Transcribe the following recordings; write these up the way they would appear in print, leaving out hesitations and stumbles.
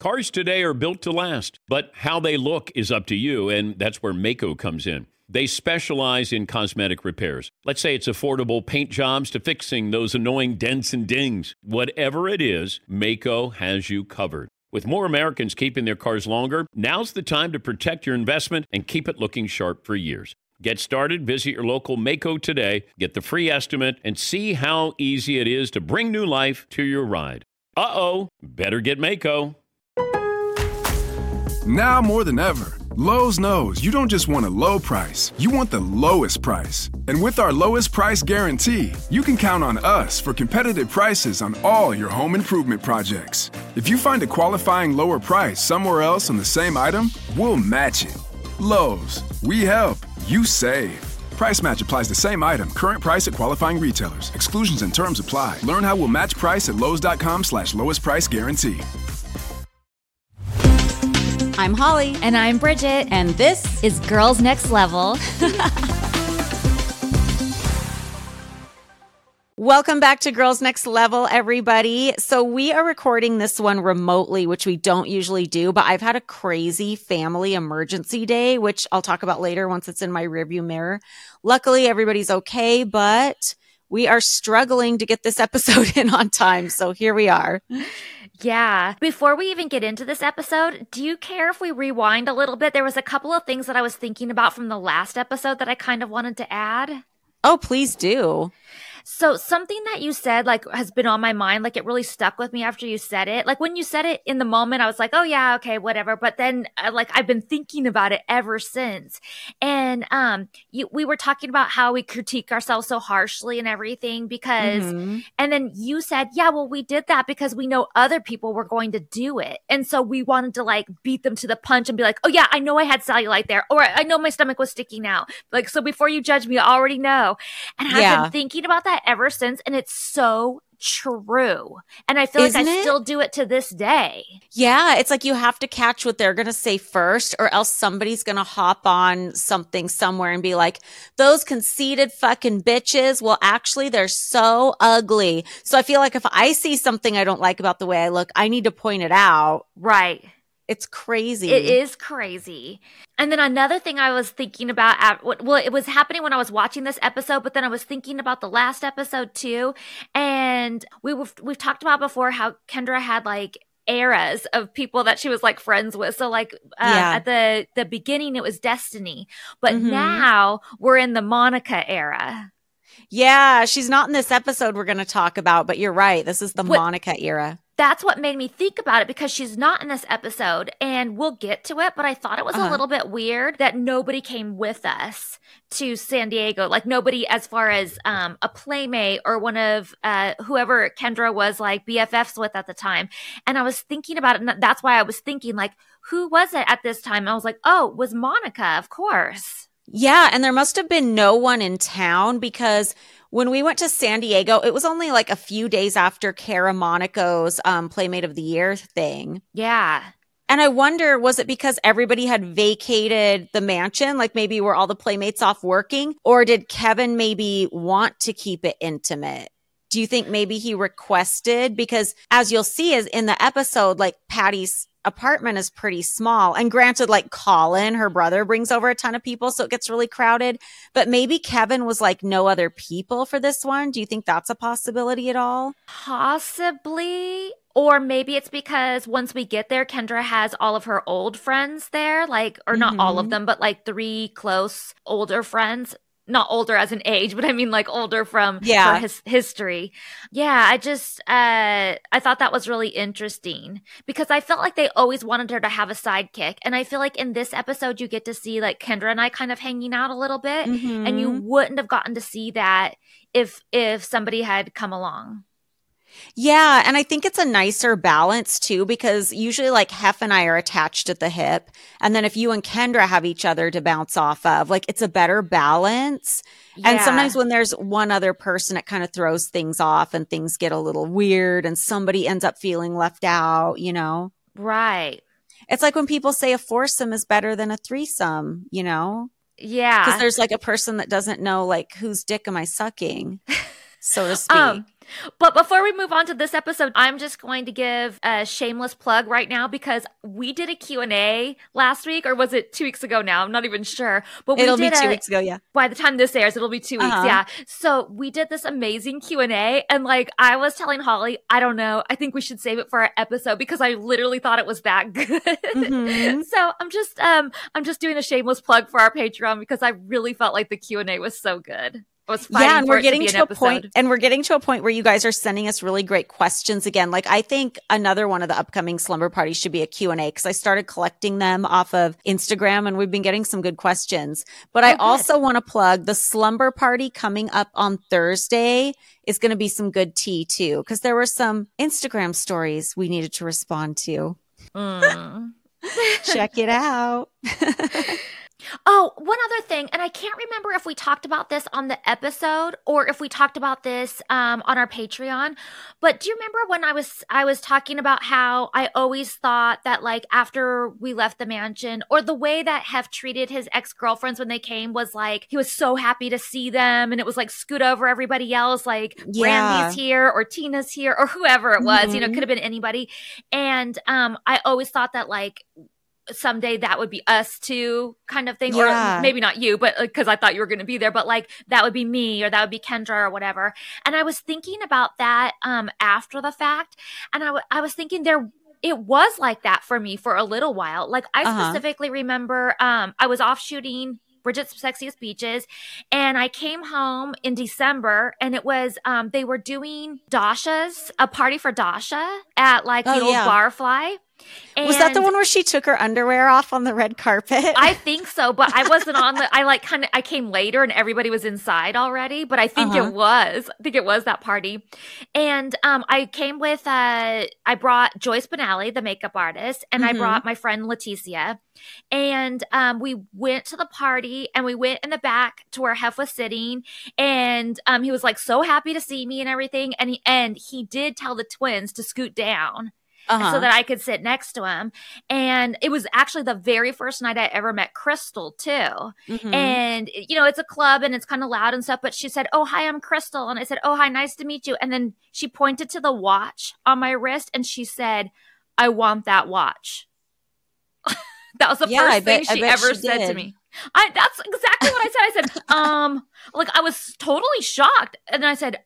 Cars today are built to last, but how they look is up to you, and that's where Maaco comes in. They specialize in cosmetic repairs. Let's say it's affordable paint jobs to fixing those annoying dents and dings. Whatever it is, Maaco has you covered. With more Americans keeping their cars longer, now's the time to protect your investment and keep it looking sharp for years. Get started, visit your local Maaco today, get the free estimate, and see how easy it is to bring new life to your ride. Better get Maaco. Now more than ever, Lowe's knows you don't just want a low price, you want the lowest price. And with our lowest price guarantee, you can count on us for competitive prices on all your home improvement projects. If you find a qualifying lower price somewhere else on the same item, we'll match it. Lowe's, we help, you save. Price match applies the same item. Current price at qualifying retailers. Exclusions and terms apply. Learn how we'll match price at lowes.com/lowest price guarantee. I'm Holly. And I'm Bridget. And this is Girls Next Level. Welcome back to Girls Next Level, everybody. So we are recording this one remotely, which we don't usually do, but I've had a crazy family emergency day, which I'll talk about later once it's in my rearview mirror. Luckily, everybody's okay, but we are struggling to get this episode in on time. So here we are. Yeah. Before we even get into this episode, do you care if we rewind a little bit? There was a couple of things that I was thinking about from the last episode that I kind of wanted to add. Oh, please do. So something that you said, like, has been on my mind, like, it really stuck with me after you said it. Like, when you said it in the moment, I was like, oh, yeah, okay, whatever. But then, like, I've been thinking about it ever since. And we were talking about how we critique ourselves so harshly and everything because, and then you said, yeah, well, we did that because we know other people were going to do it. And so we wanted to, like, beat them to the punch and be like, oh, yeah, I know I had cellulite there. Or I know my stomach was sticking out. Like, so before you judge me, I already know. And I've been thinking about that ever since, and it's so true. And I feel like I still do it to this day. Yeah, it's like you have to catch what they're going to say first, or else somebody's going to hop on something somewhere and be like, those conceited fucking bitches, well, actually, they're so ugly. So I feel like if I see something I don't like about the way I look, I need to point it out. Right. It's crazy. It is crazy. And then another thing I was thinking about, well, it was happening when I was watching this episode, but then I was thinking about the last episode too. And we've talked about before how Kendra had like eras of people that she was like friends with. So like at the beginning, it was Destiny, but now we're in the Monica era. Yeah, she's not in this episode we're going to talk about, but you're right. This is the Monica era. That's what made me think about it because she's not in this episode and we'll get to it. But I thought it was a little bit weird that nobody came with us to San Diego. Like nobody as far as a playmate or one of whoever Kendra was like BFFs with at the time. And I was thinking about it. And that's why I was thinking like, who was it at this time? And I was like, oh, it was Monica, of course. Yeah. And there must have been no one in town because when we went to San Diego, it was only like a few days after Cara Monaco's Playmate of the Year thing. Yeah. And I wonder, was it because everybody had vacated the mansion? Like maybe were all the playmates off working? Or did Kevin maybe want to keep it intimate? Do you think maybe he requested? Because as you'll see is in the episode, like Patty's apartment is pretty small. And granted, like Colin, her brother, brings over a ton of people, so it gets really crowded. But maybe Kevin was like no other people for this one. Do you think that's a possibility at all? Possibly. Or maybe it's because once we get there, Kendra has all of her old friends there, like, or not all of them, but like 3 close older friends. Not older as an age, but I mean like older from her history. Yeah, I thought that was really interesting because I felt like they always wanted her to have a sidekick. And I feel like in this episode, you get to see like Kendra and I kind of hanging out a little bit. And you wouldn't have gotten to see that if somebody had come along. Yeah, and I think it's a nicer balance too because usually like Hef and I are attached at the hip. And then if you and Kendra have each other to bounce off of, like it's a better balance. Yeah. And sometimes when there's one other person, it kind of throws things off and things get a little weird and somebody ends up feeling left out, you know? Right. It's like when people say a foursome is better than a threesome, you know? Yeah. Because there's like a person that doesn't know like whose dick am I sucking? So to speak. But before we move on to this episode, I'm just going to give a shameless plug right now because we did a Q&A last week, or was it 2 weeks ago now? I'm not even sure. But It'll be 2 weeks ago, yeah. By the time this airs, it'll be 2 weeks, yeah. So we did this amazing Q&A, and like I was telling Holly, I don't know, I think we should save it for our episode because I literally thought it was that good. Mm-hmm. So I'm just doing a shameless plug for our Patreon because I really felt like the Q&A was so good. And we're getting to a point, where you guys are sending us really great questions again. Like I think another one of the upcoming slumber parties should be a Q&A because I started collecting them off of Instagram and we've been getting some good questions. But I also want to plug the slumber party coming up on Thursday is going to be some good tea too, because there were some Instagram stories we needed to respond to. Check it out. Oh, one other thing, and I can't remember if we talked about this on the episode or if we talked about this on our Patreon, but do you remember when I was talking about how I always thought that like after we left the mansion, or the way that Hef treated his ex-girlfriends when they came was like he was so happy to see them, and it was like scoot over everybody else, like Randy's here or Tina's here or whoever it was, you know, it could have been anybody. And I always thought that like someday that would be us too, kind of thing. Or maybe not you, but because I thought you were going to be there, but like that would be me, or that would be Kendra or whatever. And I was thinking about that after the fact, and I was thinking it was like that for me for a little while. Like I specifically remember I was off shooting Bridget's Sexiest Beaches, and I came home in December, and it was they were doing a party for Dasha at like the old Barfly. And was that the one where she took her underwear off on the red carpet? I think so, but I wasn't on I came later and everybody was inside already, but I think it was that party. And I came with I brought Joyce Benally, the makeup artist, and I brought my friend Leticia. And we went to the party, and we went in the back to where Hef was sitting, and he was like so happy to see me and everything, and he did tell the twins to scoot down. So that I could sit next to him. And it was actually the very first night I ever met Crystal too. And, you know, it's a club and it's kind of loud and stuff, but she said, "Oh, hi, I'm Crystal." And I said, "Oh, hi, nice to meet you." And then she pointed to the watch on my wrist and she said, "I want that watch." That was the first thing she ever said to me. That's exactly what I said. I said, like I was totally shocked. And then I said,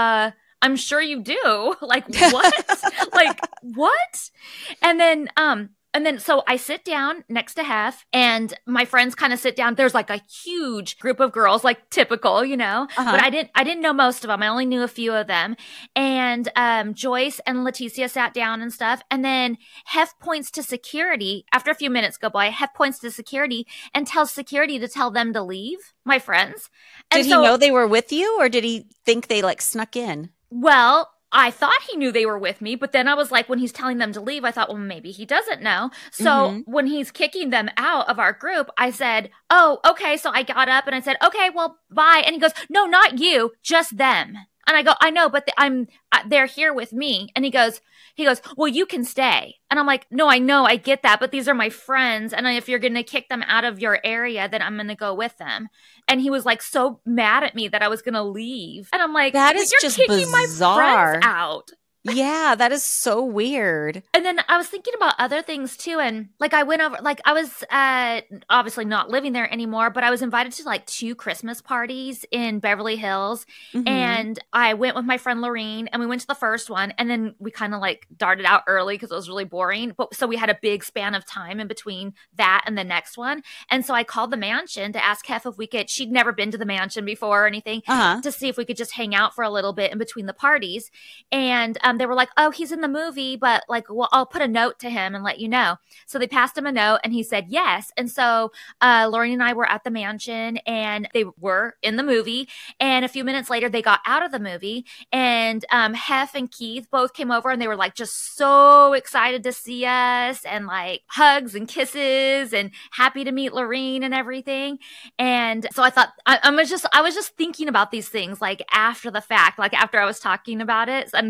"I'm sure you do." Like, what? Like, what? And then so I sit down next to Hef, and my friends kind of sit down. There's like a huge group of girls, like typical, you know, but I didn't know most of them. I only knew a few of them. And Joyce and Leticia sat down and stuff. And then Hef points to security. After a few minutes go by, Hef points to security and tells security to tell them to leave, my friends. And did he know they were with you, or did he think they like snuck in? Well, I thought he knew they were with me, but then I was like, when he's telling them to leave, I thought, well, maybe he doesn't know. So when he's kicking them out of our group, I said, "Oh, okay." So I got up and I said, "Okay, well, bye." And he goes, "No, not you, just them." And I go, "I know, but they're here with me." And he goes, "Well, you can stay." And I'm like, "No, I know, I get that, but these are my friends. And if you're going to kick them out of your area, then I'm going to go with them." And he was like so mad at me that I was going to leave. And I'm like, that is "You're just kicking bizarre. My friends out." Yeah, that is so weird. And then I was thinking about other things too. And like I went over, like I was obviously not living there anymore, but I was invited to like 2 Christmas parties in Beverly Hills. And I went with my friend Lorene, and we went to the first one. And then we kind of like darted out early because it was really boring. But so we had a big span of time in between that and the next one. And so I called the mansion to ask Hef if we could, she'd never been to the mansion before or anything, to see if we could just hang out for a little bit in between the parties. And they were like, "Oh, he's in the movie, but like, well, I'll put a note to him and let you know." So they passed him a note and he said yes. And so Lauren and I were at the mansion, and they were in the movie. And a few minutes later, they got out of the movie, and Hef and Keith both came over, and they were like just so excited to see us, and like hugs and kisses and happy to meet Lorene and everything. And so I thought, I was just thinking about these things like after the fact, like after I was talking about it. And these were just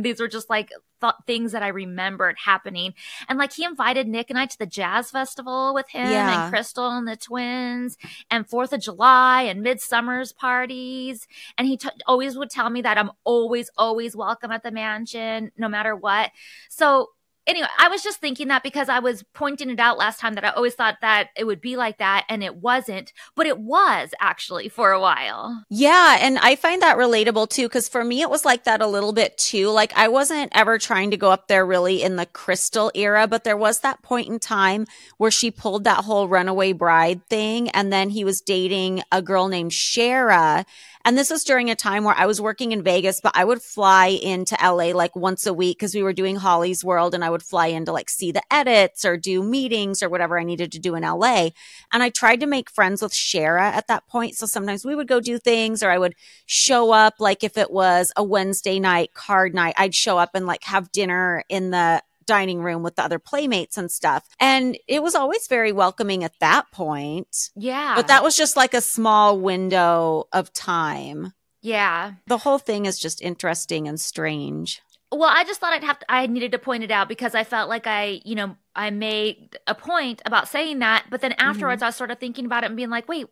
like things that I remembered happening. And like he invited Nick and I to the jazz festival with him and Crystal and the twins and 4th of July and midsummer's parties. And he always would tell me that I'm always, always welcome at the mansion, no matter what. So anyway, I was just thinking that because I was pointing it out last time that I always thought that it would be like that, and it wasn't, but it was actually for a while. Yeah. And I find that relatable too, because for me, it was like that a little bit too. Like I wasn't ever trying to go up there really in the Crystal era, but there was that point in time where she pulled that whole runaway bride thing. And then he was dating a girl named Shara. And this was during a time where I was working in Vegas, but I would fly into LA like once a week because we were doing Holly's World, and I would fly in to like see the edits or do meetings or whatever I needed to do in LA. And I tried to make friends with Shara at that point. So sometimes we would go do things, or I would show up, like if it was a Wednesday night card night, I'd show up and like have dinner in the dining room with the other playmates and stuff. And it was always very welcoming at that point. Yeah. But that was just like a small window of time. Yeah. The whole thing is just interesting and strange. Well, I just thought I needed to point it out because I felt like I made a point about saying that, but then afterwards I was sort of thinking about it and being like, wait,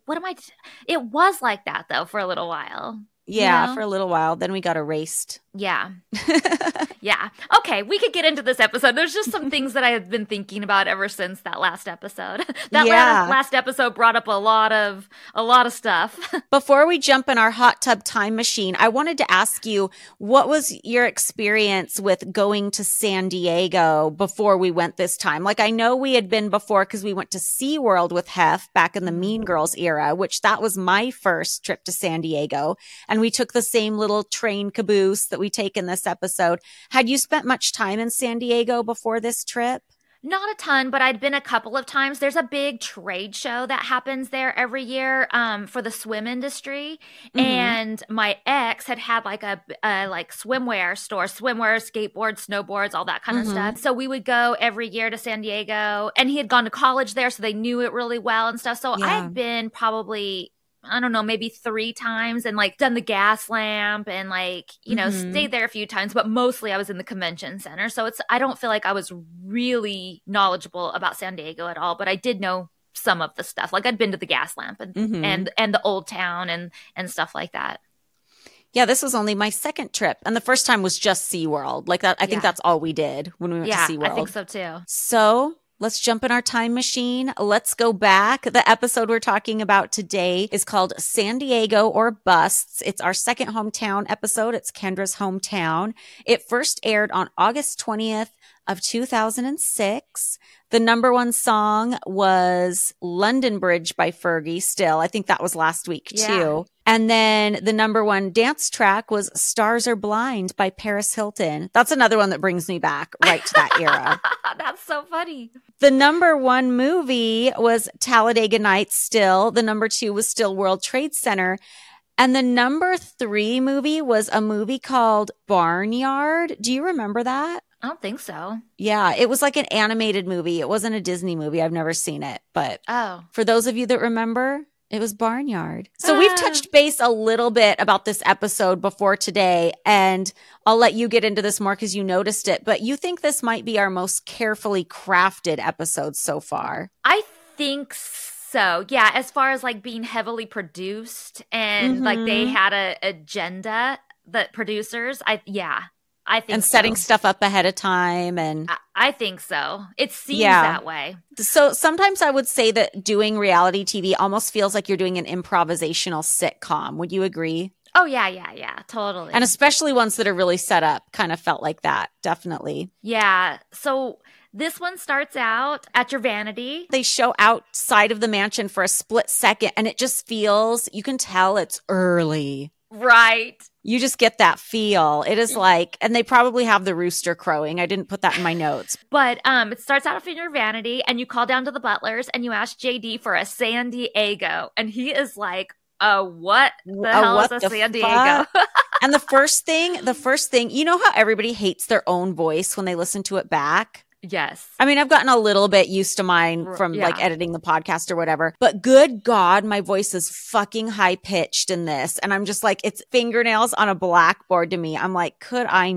it was like that though for a little while. Yeah, you know? for a little while. Then we got erased. Yeah. Yeah. Okay, we could get into this episode. There's just some things that I have been thinking about ever since that last episode. Last episode brought up a lot of stuff. Before we jump in our hot tub time machine, I wanted to ask you, what was your experience with going to San Diego before we went this time? Like, I know we had been before because we went to SeaWorld with Hef back in the Mean Girls era, which that was my first trip to San Diego. And we took the same little train caboose that we take in this episode. Had you spent much time in San Diego before this trip? Not a ton, but I'd been a couple of times. There's a big trade show that happens there every year for the swim industry. Mm-hmm. And my ex had like a swimwear store, skateboards, snowboards, all that kind of stuff. So we would go every year to San Diego, and he had gone to college there, so they knew it really well and stuff. So I had been probably, I don't know, maybe 3 times and like done the gas lamp and like, stayed there a few times, but mostly I was in the convention center. So I don't feel like I was really knowledgeable about San Diego at all, but I did know some of the stuff. Like I'd been to the gas lamp and the old town and stuff like that. Yeah, this was only my second trip. And the first time was just SeaWorld. Like that, I think that's all we did when we went to SeaWorld. Yeah, I think so too. So let's jump in our time machine. Let's go back. The episode we're talking about today is called San Diego or Busts. It's our second hometown episode. It's Kendra's hometown. It first aired on August 20th of 2006. The number 1 song was London Bridge by Fergie still. I think that was last week too. And then the number 1 dance track was Stars Are Blind by Paris Hilton. That's another one that brings me back right to that era. That's so funny. The number 1 movie was Talladega Nights still. The number 2 was still World Trade Center. And the number 3 movie was a movie called Barnyard. Do you remember that? I don't think so. Yeah, it was like an animated movie. It wasn't a Disney movie. I've never seen it. But for those of you that remember, it was Barnyard. So we've touched base a little bit about this episode before today, and I'll let you get into this more because you noticed it. But you think this might be our most carefully crafted episode so far? I think so. Yeah, as far as like being heavily produced and like they had a agenda, the producers. I think and setting stuff up ahead of time. And I think so. It seems that way. So sometimes I would say that doing reality TV almost feels like you're doing an improvisational sitcom. Would you agree? Oh, yeah, totally. And especially ones that are really set up kind of felt like that. Definitely. Yeah. So this one starts out at your vanity. They show outside of the mansion for a split second, and it just feels, you can tell it's early. Right. You just get that feel. It is like, and they probably have the rooster crowing. I didn't put that in my notes. But it starts out in your vanity, and you call down to the butlers and you ask JD for a San Diego. And he is like, what the hell is a San Diego? And the first thing, you know how everybody hates their own voice when they listen to it back? Yes. I mean, I've gotten a little bit used to mine from like editing the podcast or whatever, but good God, my voice is fucking high pitched in this. And I'm just like, it's fingernails on a blackboard to me. I'm like, could I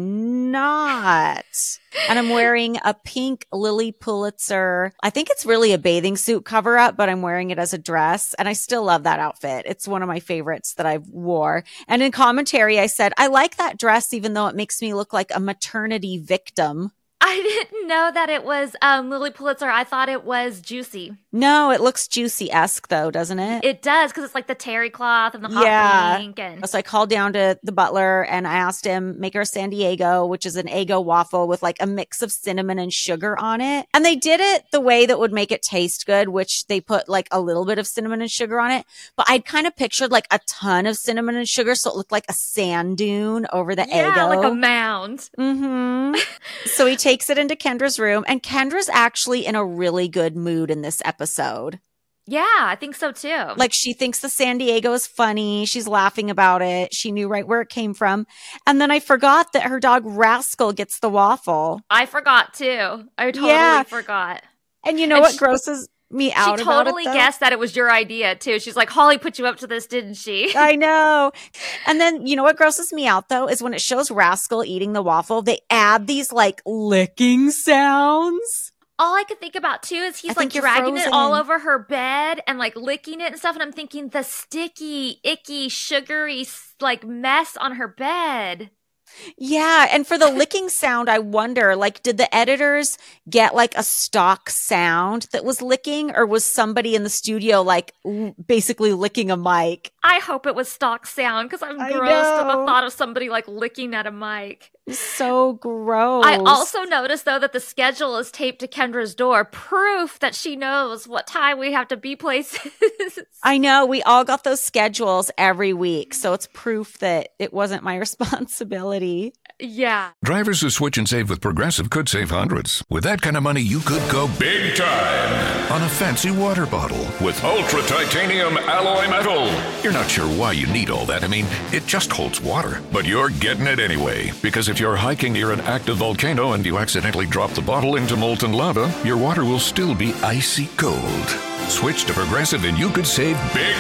not? And I'm wearing a pink Lily Pulitzer. I think it's really a bathing suit cover up, but I'm wearing it as a dress. And I still love that outfit. It's one of my favorites that I've wore. And in commentary, I said, I like that dress, even though it makes me look like a maternity victim. I didn't know that it was Lily Pulitzer. I thought it was Juicy. No, it looks Juicy-esque though, doesn't it? It does, because it's like the terry cloth and the hot pink. And so I called down to the butler and I asked him, make her a San Diego, which is an Eggo waffle with like a mix of cinnamon and sugar on it. And they did it the way that would make it taste good, which they put like a little bit of cinnamon and sugar on it. But I'd kind of pictured like a ton of cinnamon and sugar, so it looked like a sand dune over the Eggo. Yeah, like a mound. Mm-hmm. So he takes it into Kendra's room, and Kendra's actually in a really good mood in this episode. Yeah, I think so too. Like, she thinks the San Diego is funny. She's laughing about it. She knew right where it came from. And then I forgot that her dog Rascal gets the waffle. I forgot too. I totally forgot. And you know what grosses me out she about it, totally guessed that it was your idea too. She's like, Holly put you up to this, didn't she? I know. And then you know what grosses me out though is when it shows Rascal eating the waffle, they add these like licking sounds. All I could think about too is he's like dragging it all over her bed and like licking it and stuff, and I'm thinking the sticky, icky, sugary like mess on her bed. Yeah. And for the licking sound, I wonder, like, did the editors get like a stock sound that was licking, or was somebody in the studio like basically licking a mic? I hope it was stock sound, because I'm grossed at the thought of somebody like licking at a mic. So gross. I also noticed though that the schedule is taped to Kendra's door, proof that she knows what time we have to be places. I know, we all got those schedules every week, so it's proof that it wasn't my responsibility. Yeah. Drivers who switch and save with Progressive could save hundreds. With that kind of money, you could go big time on a fancy water bottle with ultra titanium alloy metal. You're not sure why you need all that. I mean, it just holds water, but you're getting it anyway. Because if you're hiking near an active volcano and you accidentally drop the bottle into molten lava, your water will still be icy cold. Switch to Progressive and you could save big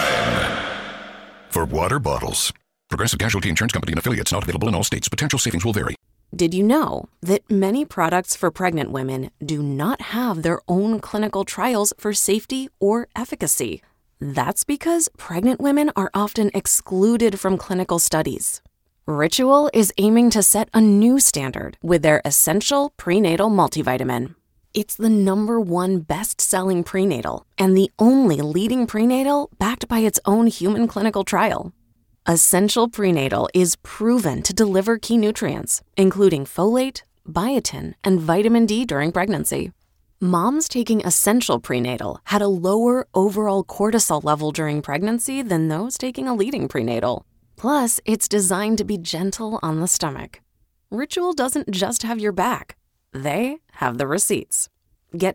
time. For water bottles. Progressive Casualty Insurance Company and affiliates, not available in all states. Potential savings will vary. Did you know that many products for pregnant women do not have their own clinical trials for safety or efficacy? That's because pregnant women are often excluded from clinical studies. Ritual is aiming to set a new standard with their Essential Prenatal Multivitamin. It's the #1 best-selling prenatal and the only leading prenatal backed by its own human clinical trial. Essential Prenatal is proven to deliver key nutrients, including folate, biotin, and vitamin D during pregnancy. Moms taking Essential Prenatal had a lower overall cortisol level during pregnancy than those taking a leading prenatal. Plus, it's designed to be gentle on the stomach. Ritual doesn't just have your back. They have the receipts. Get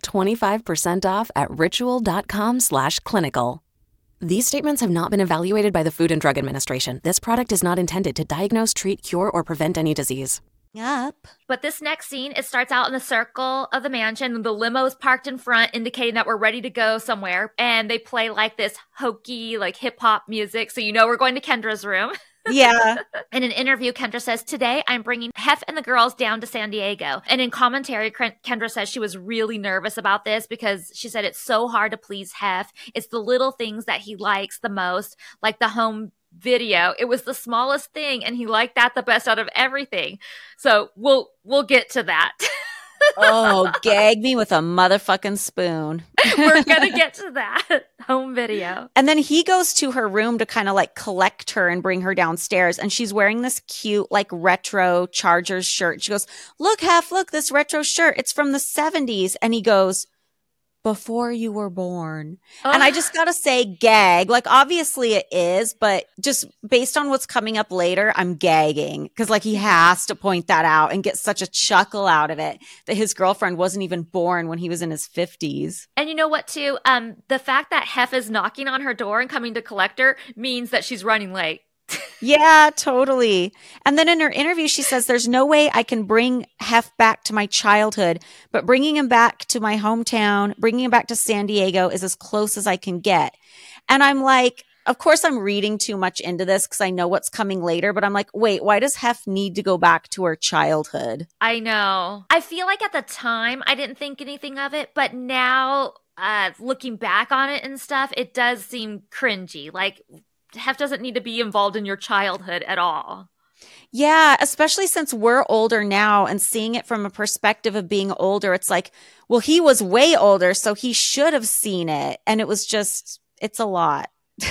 25% off at ritual.com/clinical. These statements have not been evaluated by the Food and Drug Administration. This product is not intended to diagnose, treat, cure, or prevent any disease. Yep. But this next scene, it starts out in the circle of the mansion. The limo is parked in front, indicating that we're ready to go somewhere. And they play like this hokey, like hip hop music. So you know we're going to Kendra's room. Yeah. In an interview, Kendra says, today I'm bringing Hef and the girls down to San Diego. And in commentary, Kendra says she was really nervous about this because she said it's so hard to please Hef. It's the little things that he likes the most, like the home video. It was the smallest thing, and he liked that the best out of everything. So we'll get to that. Oh, gag me with a motherfucking spoon. We're going to get to that home video. And then he goes to her room to kind of like collect her and bring her downstairs. And she's wearing this cute, like retro Chargers shirt. She goes, look, Hef, look, this retro shirt. It's from the 70s. And he goes, before you were born. And I just gotta say, gag. Like, obviously it is, but just based on what's coming up later, I'm gagging. Because, like, he has to point that out and get such a chuckle out of it that his girlfriend wasn't even born when he was in his 50s. And you know what, too? The fact that Hef is knocking on her door and coming to collect her means that she's running late. Yeah, totally. And then in her interview, she says, there's no way I can bring Hef back to my childhood, but bringing him back to my hometown, bringing him back to San Diego is as close as I can get. And I'm like, of course, I'm reading too much into this because I know what's coming later, but I'm like, wait, why does Hef need to go back to her childhood? I know. I feel like at the time I didn't think anything of it, but now looking back on it and stuff, it does seem cringy. Like Hef doesn't need to be involved in your childhood at all. Yeah, especially since we're older now and seeing it from a perspective of being older, it's like, well, he was way older, so he should have seen it. And it was just, it's a lot.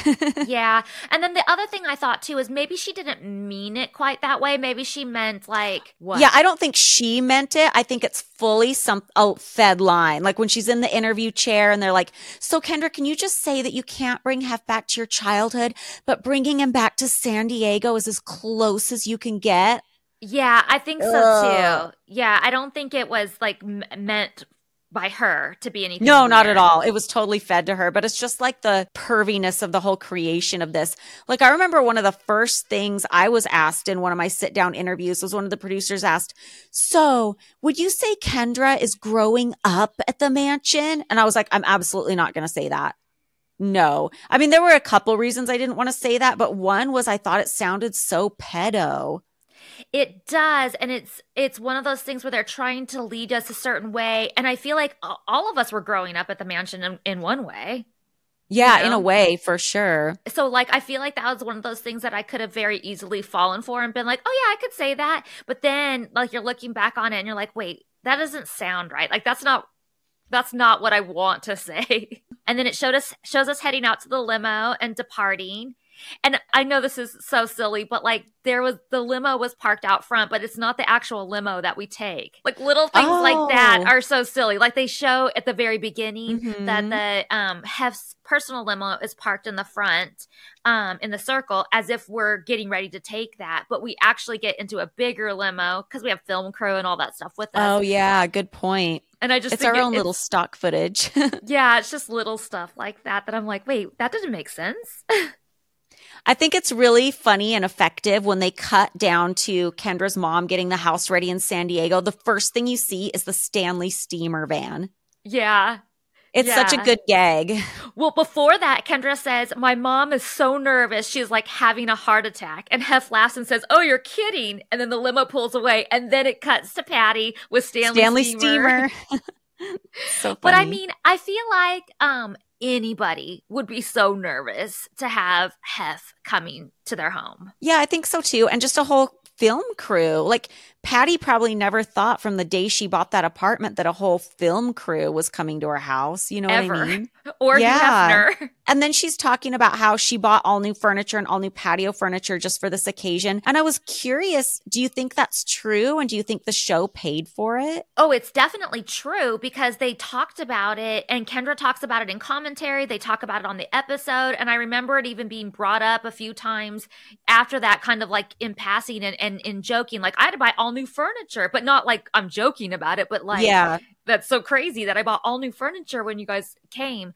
Yeah. And then the other thing I thought too is maybe she didn't mean it quite that way. Maybe she meant like what? Yeah, I don't think she meant it. I think it's fully a fed line. Like when she's in the interview chair and they're like, so Kendra, can you just say that you can't bring Hef back to your childhood, but bringing him back to San Diego is as close as you can get? Yeah, I think so too. Yeah, I don't think it was like meant by her to be anything. No, weird. not at all. It was totally fed to her, but it's just like the perviness of the whole creation of this. Like I remember one of the first things I was asked in one of my sit down interviews was one of the producers asked, so would you say Kendra is growing up at the mansion? And I was like, I'm absolutely not going to say that. No. I mean, there were a couple reasons I didn't want to say that, but one was I thought it sounded so pedo. It does, and it's one of those things where they're trying to lead us a certain way, and I feel like all of us were growing up at the mansion in one way. Yeah, you know? in a way, for sure. So, like, I feel like that was one of those things that I could have very easily fallen for and been like, oh, yeah, I could say that. But then, like, you're looking back on it and you're like, wait, that doesn't sound right. Like, that's not what I want to say. And then it shows us heading out to the limo and departing. And I know this is so silly, but like the limo was parked out front, but it's not the actual limo that we take. Like little things like that are so silly. Like they show at the very beginning that the Hef's personal limo is parked in the front in the circle as if we're getting ready to take that. But we actually get into a bigger limo because we have film crew and all that stuff with us. Oh, yeah. Good point. And I just it's our own little stock footage. Yeah, it's just little stuff like that I'm like, wait, that doesn't make sense. I think it's really funny and effective when they cut down to Kendra's mom getting the house ready in San Diego. The first thing you see is the Stanley Steamer van. Yeah. It's such a good gag. Well, before that, Kendra says, my mom is so nervous. She's like having a heart attack. And Hef laughs and says, oh, you're kidding. And then the limo pulls away. And then it cuts to Patty with Stanley Steamer. So funny. But I mean, I feel like anybody would be so nervous to have Hef coming to their home. Yeah, I think so too. And just a whole film crew. Like Patty probably never thought from the day she bought that apartment that a whole film crew was coming to her house. You know what I mean? Or Hefner. And then she's talking about how she bought all new furniture and all new patio furniture just for this occasion. And I was curious, do you think that's true? And do you think the show paid for it? Oh, it's definitely true because they talked about it and Kendra talks about it in commentary. They talk about it on the episode. And I remember it even being brought up a few times after that, kind of like in passing and in joking, like I had to buy all new furniture, but not like I'm joking about it, but like, yeah, that's so crazy that I bought all new furniture when you guys came.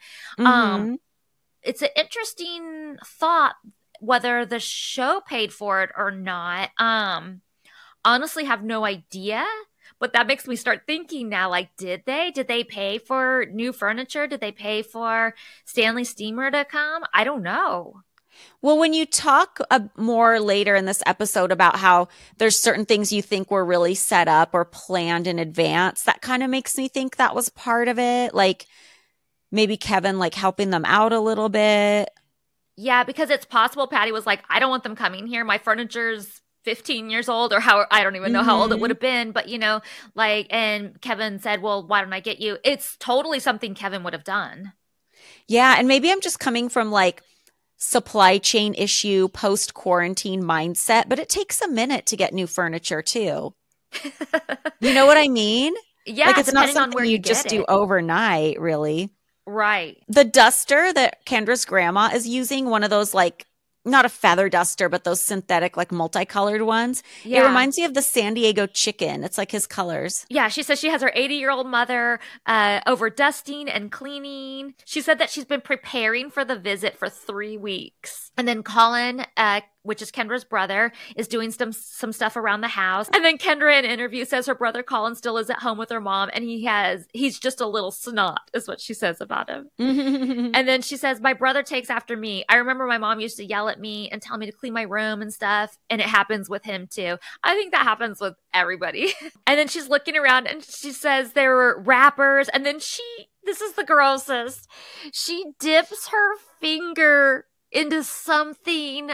It's an interesting thought whether the show paid for it or not. Honestly have no idea, but that makes me start thinking now, like, did they pay for new furniture? Did they pay for Stanley Steamer to come? I don't know. Well, when you talk more later in this episode about how there's certain things you think were really set up or planned in advance, that kind of makes me think that was part of it. Like maybe Kevin like helping them out a little bit. Yeah, because it's possible Patty was like, I don't want them coming here. My furniture's 15 years old or how, I don't even know how old it would have been. But, you know, like, and Kevin said, well, why don't I get you? It's totally something Kevin would have done. Yeah. And maybe I'm just coming from like supply chain issue, post-quarantine mindset, but it takes a minute to get new furniture too. You know what I mean? Yeah, like it's not something on where you just do overnight, really. Right. The duster that Kendra's grandma is using, one of those like, not a feather duster, but those synthetic, like multicolored ones. Yeah. It reminds me of the San Diego chicken. It's like his colors. Yeah. She says she has her 80-year-old mother over dusting and cleaning. She said that she's been preparing for the visit for 3 weeks. And then Colin which is Kendra's brother, is doing some stuff around the house. And then Kendra in an interview says her brother Colin still is at home with her mom, and he's just a little snot, is what she says about him. And then she says, my brother takes after me. I remember my mom used to yell at me and tell me to clean my room and stuff, and it happens with him too. I think that happens with everybody. And then she's looking around and she says there were wrappers, and then this is the grossest, she dips her finger into something.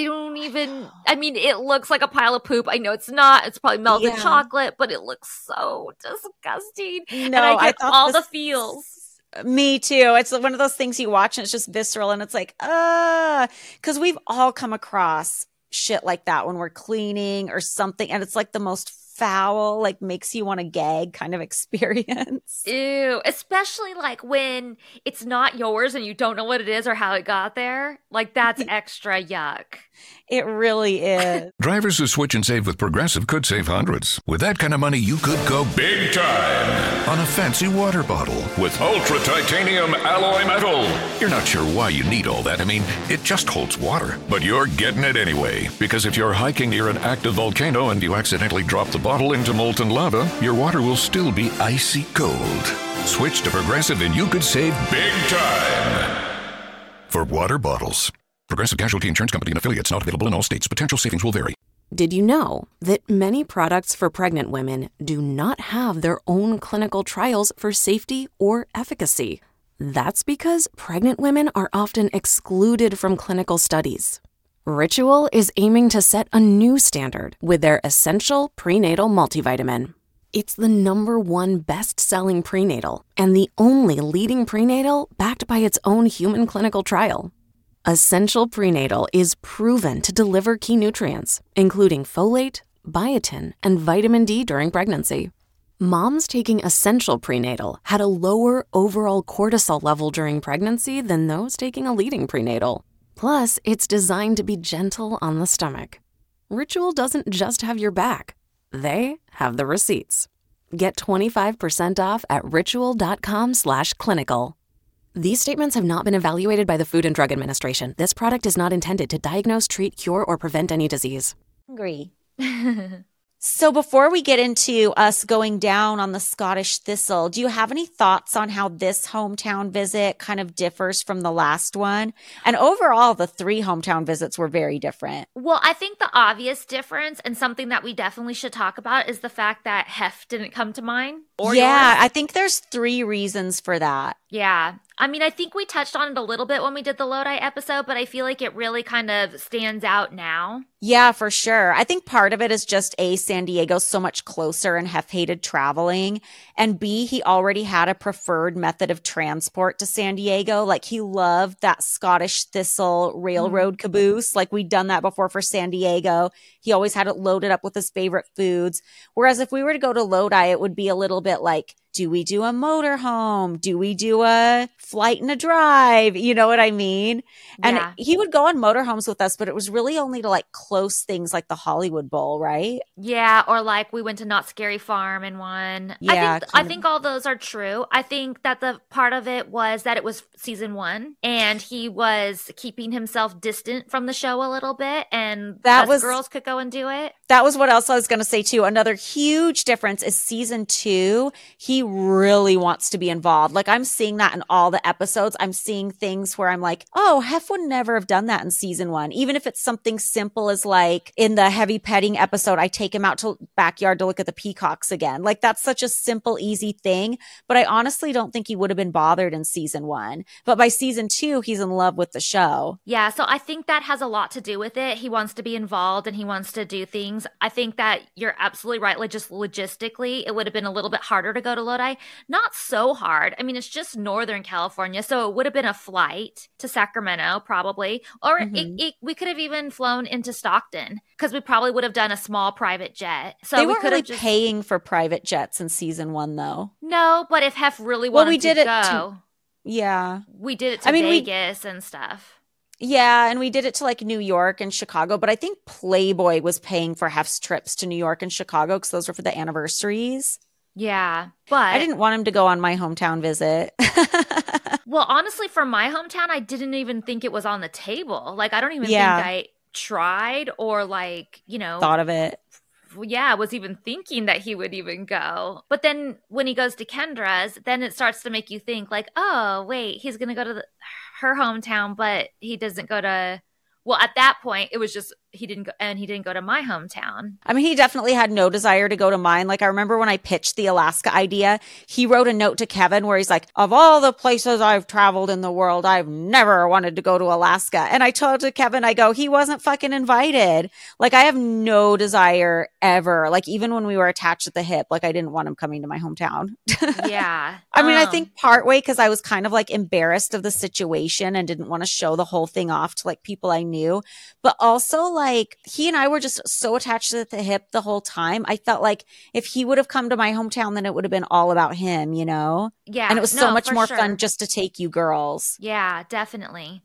It looks like a pile of poop. I know it's not. It's probably melted chocolate, but it looks so disgusting. No, and I get all the feels. Me too. It's one of those things you watch and it's just visceral, and it's like, because we've all come across shit like that when we're cleaning or something, and it's like the most foul, like makes you want to gag kind of experience. Ew, especially like when it's not yours and you don't know what it is or how it got there. Like that's extra yuck. It really is. Drivers who switch and save with Progressive could save hundreds. With that kind of money, you could go big time on a fancy water bottle with ultra titanium alloy metal. You're not sure why you need all that. I mean, it just holds water. But you're getting it anyway. Because if you're hiking near an active volcano and you accidentally drop the bottle into molten lava, your water will still be icy cold. Switch to Progressive and you could save big time. For water bottles. Progressive Casualty Insurance Company and affiliates, not available in all states. Potential savings will vary. Did you know that many products for pregnant women do not have their own clinical trials for safety or efficacy? That's because pregnant women are often excluded from clinical studies. Ritual is aiming to set a new standard with their Essential Prenatal Multivitamin. It's the #1 best-selling prenatal and the only leading prenatal backed by its own human clinical trial. Essential Prenatal is proven to deliver key nutrients, including folate, biotin, and vitamin D during pregnancy. Moms taking Essential Prenatal had a lower overall cortisol level during pregnancy than those taking a leading prenatal. Plus, it's designed to be gentle on the stomach. Ritual doesn't just have your back. They have the receipts. Get 25% off at ritual.com/clinical. These statements have not been evaluated by the Food and Drug Administration. This product is not intended to diagnose, treat, cure, or prevent any disease. Hungry. So before we get into us going down on the Scottish Thistle, do you have any thoughts on how this hometown visit kind of differs from the last one? And overall, the 3 hometown visits were very different. Well, I think the obvious difference and something that we definitely should talk about is the fact that Hef didn't come to mind. Or yours. I think there's 3 reasons for that. Yeah. I mean, I think we touched on it a little bit when we did the Lodi episode, but I feel like it really kind of stands out now. Yeah, for sure. I think part of it is just A, San Diego's so much closer and Hef hated traveling. And B, he already had a preferred method of transport to San Diego. Like he loved that Scottish Thistle railroad caboose. Like we'd done that before for San Diego. He always had it loaded up with his favorite foods. Whereas if we were to go to Lodi, it would be a little bit like, do we do a motorhome? Do we do a flight and a drive? You know what I mean? And he would go on motorhomes with us, but it was really only to like close things like the Hollywood Bowl, right? Yeah, or like we went to Not Scary Farm in one. Yeah, I think all those are true. I think that the part of it was that it was season 1 and he was keeping himself distant from the show a little bit, and us girls could go and do it. That was what else I was going to say too. Another huge difference is season 2. He really wants to be involved. Like I'm seeing that in all the episodes. I'm seeing things where I'm like, oh, Hef would never have done that in season 1. Even if it's something simple as like in the heavy petting episode, I take him out to backyard to look at the peacocks again. Like that's such a simple, easy thing. But I honestly don't think he would have been bothered in season 1. But by season 2, he's in love with the show. Yeah. So I think that has a lot to do with it. He wants to be involved and he wants to do things. I think that you're absolutely right. Like just logistically, it would have been a little bit harder to go to Lodi. Not so hard. I mean, it's just Northern California. So it would have been a flight to Sacramento probably. Or we could have even flown into Stockton because we probably would have done a small private jet. So they weren't really paying for private jets in season 1 though. No, but if Hef really wanted to go. Yeah. We did it to Vegas and stuff. Yeah, and we did it to like New York and Chicago, but I think Playboy was paying for Hef's trips to New York and Chicago because those were for the anniversaries. Yeah, but I didn't want him to go on my hometown visit. Well, honestly, for my hometown, I didn't even think it was on the table. Like, I don't even think I tried or like, you know, thought of it. Yeah, was even thinking that he would even go. But then when he goes to Kendra's, then it starts to make you think like, oh, wait, he's going to go to her hometown, but he doesn't go to, well, at that point, it was just, he didn't go to my hometown. I mean, he definitely had no desire to go to mine. Like, I remember when I pitched the Alaska idea, he wrote a note to Kevin where he's like, of all the places I've traveled in the world, I've never wanted to go to Alaska. And I told Kevin, I go, he wasn't fucking invited. Like, I have no desire ever. Like, even when we were attached at the hip, like, I didn't want him coming to my hometown. Yeah. I mean, I think partway because I was kind of like embarrassed of the situation and didn't want to show the whole thing off to like people I knew, but also like he and I were just so attached at the hip the whole time. I felt like if he would have come to my hometown, then it would have been all about him, you know? Yeah. And it was so much more fun just to take you girls. Yeah, definitely.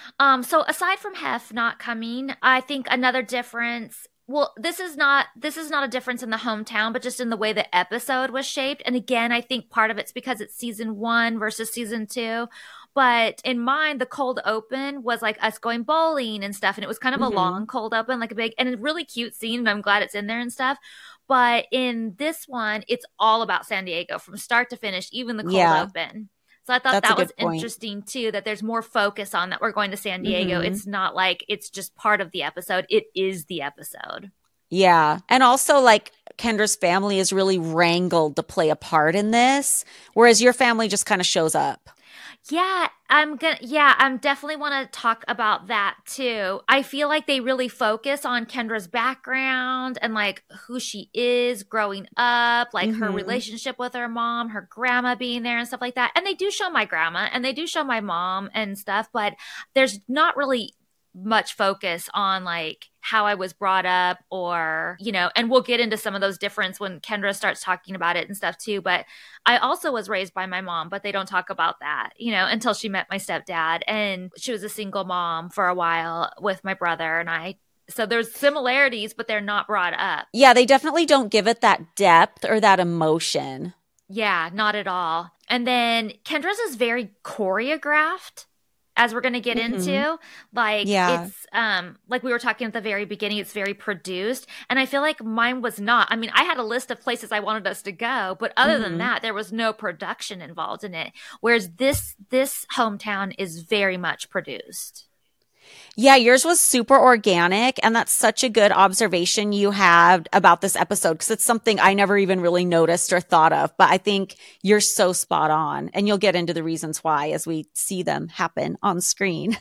So aside from Hef not coming, I think another difference, well, this is not a difference in the hometown, but just in the way the episode was shaped. And again, I think part of it's because it's season 1 versus season 2. But in mine, the cold open was like us going bowling and stuff. And it was kind of a long cold open, like a big and a really cute scene. And I'm glad it's in there and stuff. But in this one, it's all about San Diego from start to finish, even the cold open. So I thought that was interesting too, that there's more focus on that we're going to San Diego. It's not like it's just part of the episode. It is the episode. Yeah. And also like Kendra's family is really wrangled to play a part in this, whereas your family just kind of shows up. Yeah, I'm definitely want to talk about that too. I feel like they really focus on Kendra's background and like who she is growing up, like her relationship with her mom, her grandma being there and stuff like that. And they do show my grandma and they do show my mom and stuff, but there's not really much focus on like how I was brought up or, you know, and we'll get into some of those differences when Kendra starts talking about it and stuff too. But I also was raised by my mom, but they don't talk about that, you know, until she met my stepdad. And she was a single mom for a while with my brother and I. So there's similarities, but they're not brought up. Yeah, they definitely don't give it that depth or that emotion. Yeah, not at all. And then Kendra's is very choreographed, as we're going to get into. Like, it's like we were talking at the very beginning, it's very produced. And I feel like mine was not. I mean, I had a list of places I wanted us to go, but other than that, there was no production involved in it. Whereas this hometown is very much produced. Yeah, yours was super organic. And that's such a good observation you had about this episode because it's something I never even really noticed or thought of. But I think you're so spot on. And you'll get into the reasons why as we see them happen on screen.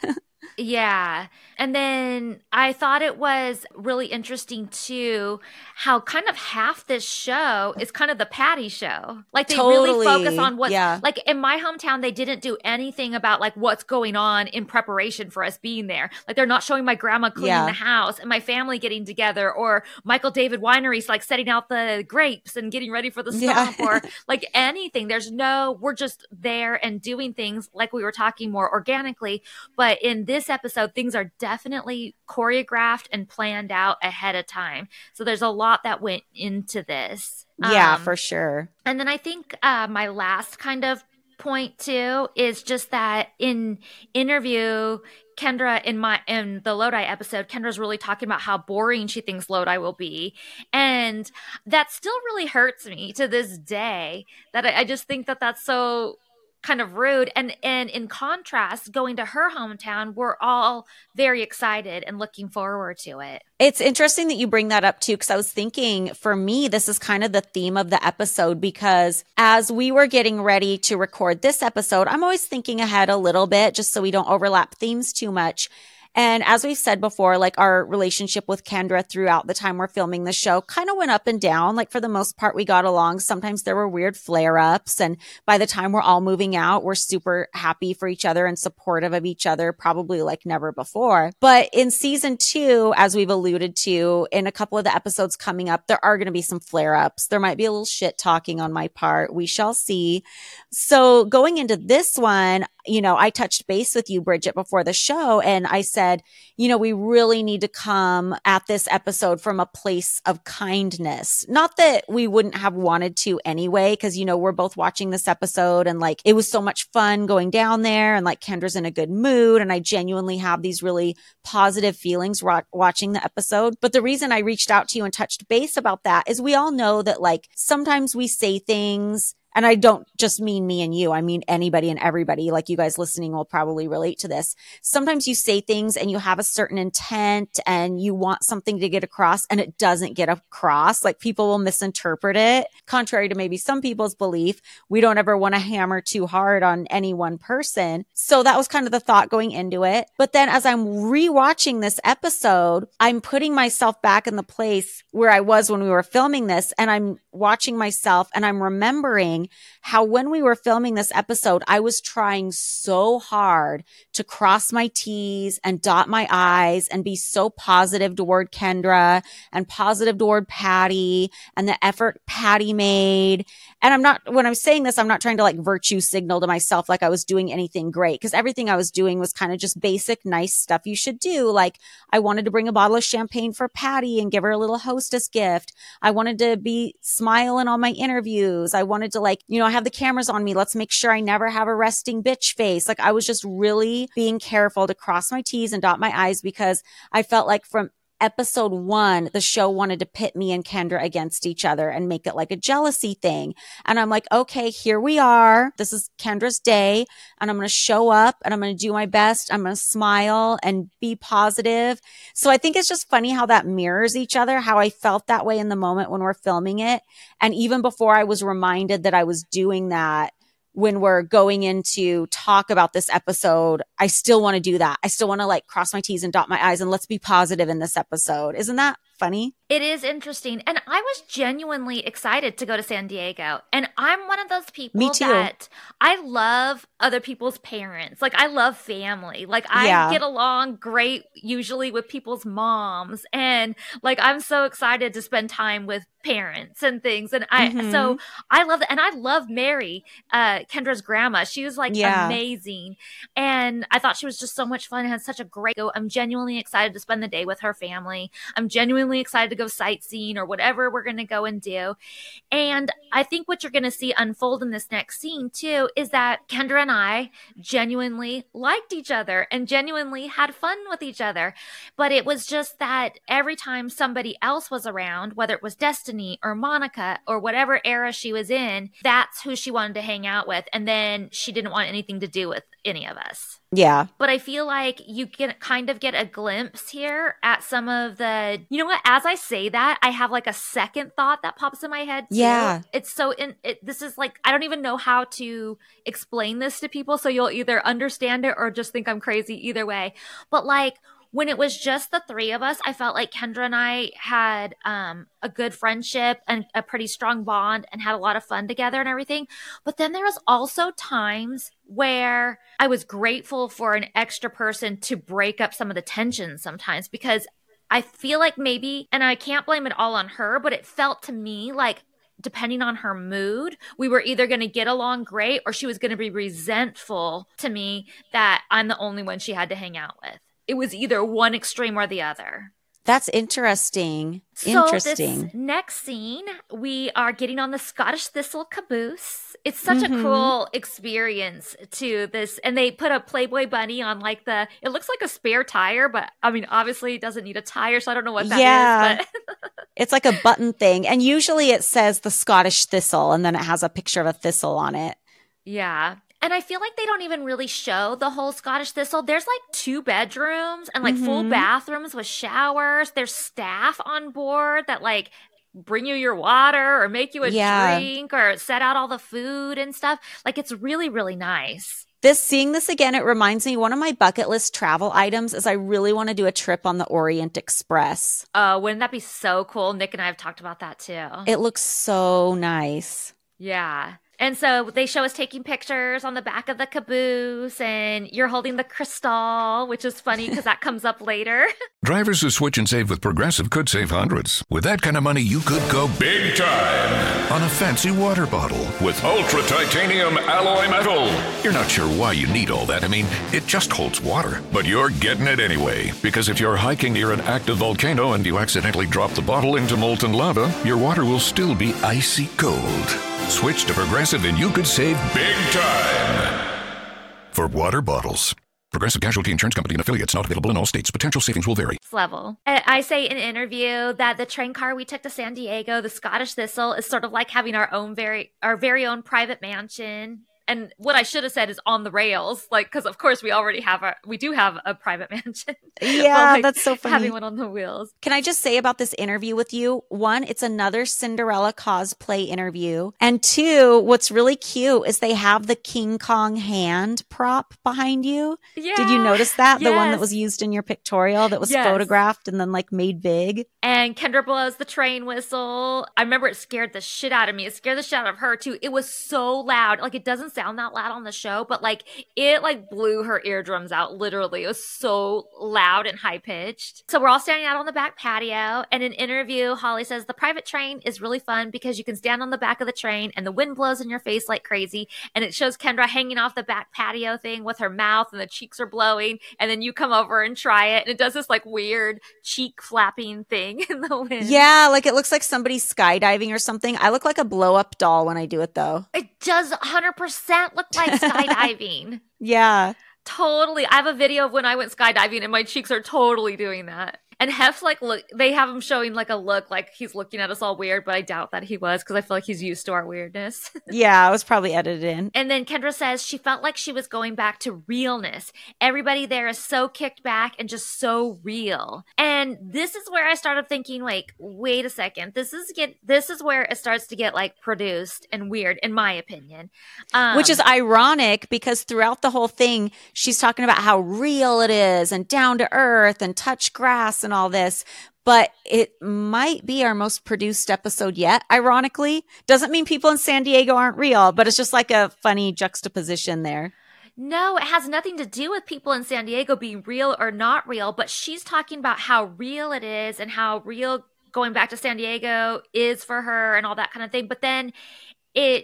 Yeah. And then I thought it was really interesting too, how kind of half this show is kind of the Patty show. Like they really focus on what, like in my hometown, they didn't do anything about like what's going on in preparation for us being there. Like they're not showing my grandma cleaning the house and my family getting together or Michael David Wineries, like setting out the grapes and getting ready for the stomp or like anything. We're just there and doing things like we were talking more organically. But in this episode, things are definitely choreographed and planned out ahead of time. So there's a lot that went into this. Yeah, for sure. And then I think my last kind of point too is just that in interview, Kendra in the Lodi episode, Kendra's really talking about how boring she thinks Lodi will be. And that still really hurts me to this day that I just think that that's so kind of rude. And in contrast, going to her hometown, we're all very excited and looking forward to it. It's interesting that you bring that up too, because I was thinking for me, this is kind of the theme of the episode, because as we were getting ready to record this episode, I'm always thinking ahead a little bit just so we don't overlap themes too much. And as we've said before, like our relationship with Kendra throughout the time we're filming the show kind of went up and down. Like for the most part, we got along. Sometimes there were weird flare-ups. And by the time we're all moving out, we're super happy for each other and supportive of each other, probably like never before. But in season 2, as we've alluded to in a couple of the episodes coming up, there are going to be some flare-ups. There might be a little shit talking on my part. We shall see. So going into this one, you know, I touched base with you, Bridget, before the show, and I said, said, we really need to come at this episode from a place of kindness. Not that we wouldn't have wanted to anyway, because, we're both watching this episode and like it was so much fun going down there and like Kendra's in a good mood. And I genuinely have these really positive feelings watching the episode. But the reason I reached out to you and touched base about that is we all know that like sometimes we say things. And I don't just mean me and you. I mean anybody and everybody. Like you guys listening will probably relate to this. Sometimes you say things and you have a certain intent and you want something to get across and it doesn't get across. Like people will misinterpret it. Contrary to maybe some people's belief, we don't ever want to hammer too hard on any one person. So that was kind of the thought going into it. But then as I'm rewatching this episode, I'm putting myself back in the place where I was when we were filming this, and I'm watching myself and I'm remembering how when we were filming this episode, I was trying so hard to cross my T's and dot my I's and be so positive toward Kendra and positive toward Patty and the effort Patty made. And when I'm saying this, I'm not trying to like virtue signal to myself like I was doing anything great, because everything I was doing was kind of just basic, nice stuff you should do. Like I wanted to bring a bottle of champagne for Patty and give her a little hostess gift. I wanted to be smiling on my interviews. I wanted to like, I have the cameras on me. Let's make sure I never have a resting bitch face. Like I was just really being careful to cross my T's and dot my I's, because I felt like from episode 1, the show wanted to pit me and Kendra against each other and make it like a jealousy thing. And I'm like, okay, here we are. This is Kendra's day and I'm going to show up and I'm going to do my best. I'm going to smile and be positive. So I think it's just funny how that mirrors each other, how I felt that way in the moment when we're filming it. And even before I was reminded that I was doing that, when we're going in to talk about this episode, I still want to do that. I still want to like cross my T's and dot my I's and let's be positive in this episode. Isn't that funny? It is interesting. And I was genuinely excited to go to San Diego. And I'm one of those people that I love other people's parents. Like I love family. Like I get along great usually with people's moms. And like I'm so excited to spend time with parents and things. And so I love that. And I love Mary, Kendra's grandma. She was like amazing. And I thought she was just so much fun and had such a great go. I'm genuinely excited to spend the day with her family. I'm genuinely excited to go sightseeing or whatever we're going to go and do. And I think what you're going to see unfold in this next scene too is that Kendra and I genuinely liked each other and genuinely had fun with each other. But it was just that every time somebody else was around, whether it was Destiny or Monica or whatever era she was in, that's who she wanted to hang out with. And then she didn't want anything to do with any of us. Yeah. But I feel like you can kind of get a glimpse here at some of the, you know what, as I say that, I have like a second thought that pops in my head too. Yeah. It's so, this is like, I don't even know how to explain this to people. So you'll either understand it or just think I'm crazy either way. But like, when it was just the three of us, I felt like Kendra and I had a good friendship and a pretty strong bond and had a lot of fun together and everything. But then there was also times where I was grateful for an extra person to break up some of the tension sometimes, because I feel like maybe, and I can't blame it all on her, but it felt to me like depending on her mood, we were either going to get along great or she was going to be resentful to me that I'm the only one she had to hang out with. It was either one extreme or the other. That's interesting. So this next scene, we are getting on the Scottish Thistle caboose. It's such a cool experience to this. And they put a Playboy bunny on like it looks like a spare tire, but I mean, obviously it doesn't need a tire. So I don't know what that is. But it's like a button thing. And usually it says the Scottish Thistle and then it has a picture of a thistle on it. Yeah. And I feel like they don't even really show the whole Scottish Thistle. There's like 2 bedrooms and like full bathrooms with showers. There's staff on board that like bring you your water or make you a drink or set out all the food and stuff. Like it's really, really nice. Seeing this again, it reminds me, one of my bucket list travel items is I really want to do a trip on the Orient Express. Oh, wouldn't that be so cool? Nick and I have talked about that too. It looks so nice. Yeah. And so they show us taking pictures on the back of the caboose, and you're holding the crystal, which is funny because that comes up later. Drivers who switch and save with Progressive could save hundreds. With that kind of money, you could go big time on a fancy water bottle with ultra titanium alloy metal. You're not sure why you need all that. I mean, it just holds water. But you're getting it anyway. Because if you're hiking near an active volcano and you accidentally drop the bottle into molten lava, your water will still be icy cold. Switch to Progressive and you could save big time. For water bottles. Progressive Casualty Insurance Company and affiliates, not available in all states. Potential savings will vary. Level. I say in an interview that the train car we took to San Diego, the Scottish Thistle, is sort of like having our very own private mansion. And what I should have said is on the rails, like, because of course we do have a private mansion. Yeah, like, that's so funny. Having one on the wheels. Can I just say about this interview with you? One, it's another Cinderella cosplay interview. And two, what's really cute is they have the King Kong hand prop behind you. Yeah. Did you notice that? The one that Yes. was used in your pictorial that was Yes. photographed and then like made big. And Kendra blows the train whistle. I remember it scared the shit out of me. It scared the shit out of her too. It was so loud. Like, it doesn't sound that loud on the show, but like it like blew her eardrums out. Literally, it was so loud and high pitched. So we're all standing out on the back patio. And in an interview, Holly says the private train is really fun because you can stand on the back of the train and the wind blows in your face like crazy. And it shows Kendra hanging off the back patio thing with her mouth and the cheeks are blowing. And then you come over and try it, and it does this like weird cheek flapping thing in the wind. Yeah, like it looks like somebody's skydiving or something. I look like a blow up doll when I do it though. It does 100% look like skydiving. Yeah. Totally. I have a video of when I went skydiving and my cheeks are totally doing that. And Hef's like, look, they have him showing like a look like he's looking at us all weird, but I doubt that he was because I feel like he's used to our weirdness. Yeah, I was probably edited in. And then Kendra says she felt like she was going back to realness. Everybody there is so kicked back and just so real. And this is where I started thinking, like, wait a second. This is where it starts to get like produced and weird, in my opinion. Which is ironic because throughout the whole thing, she's talking about how real it is and down to earth and touch grass and all this. But it might be our most produced episode yet, ironically. Doesn't mean people in San Diego aren't real, but it's just like a funny juxtaposition there. No, it has nothing to do with people in San Diego being real or not real, but she's talking about how real it is and how real going back to San Diego is for her and all that kind of thing. But then it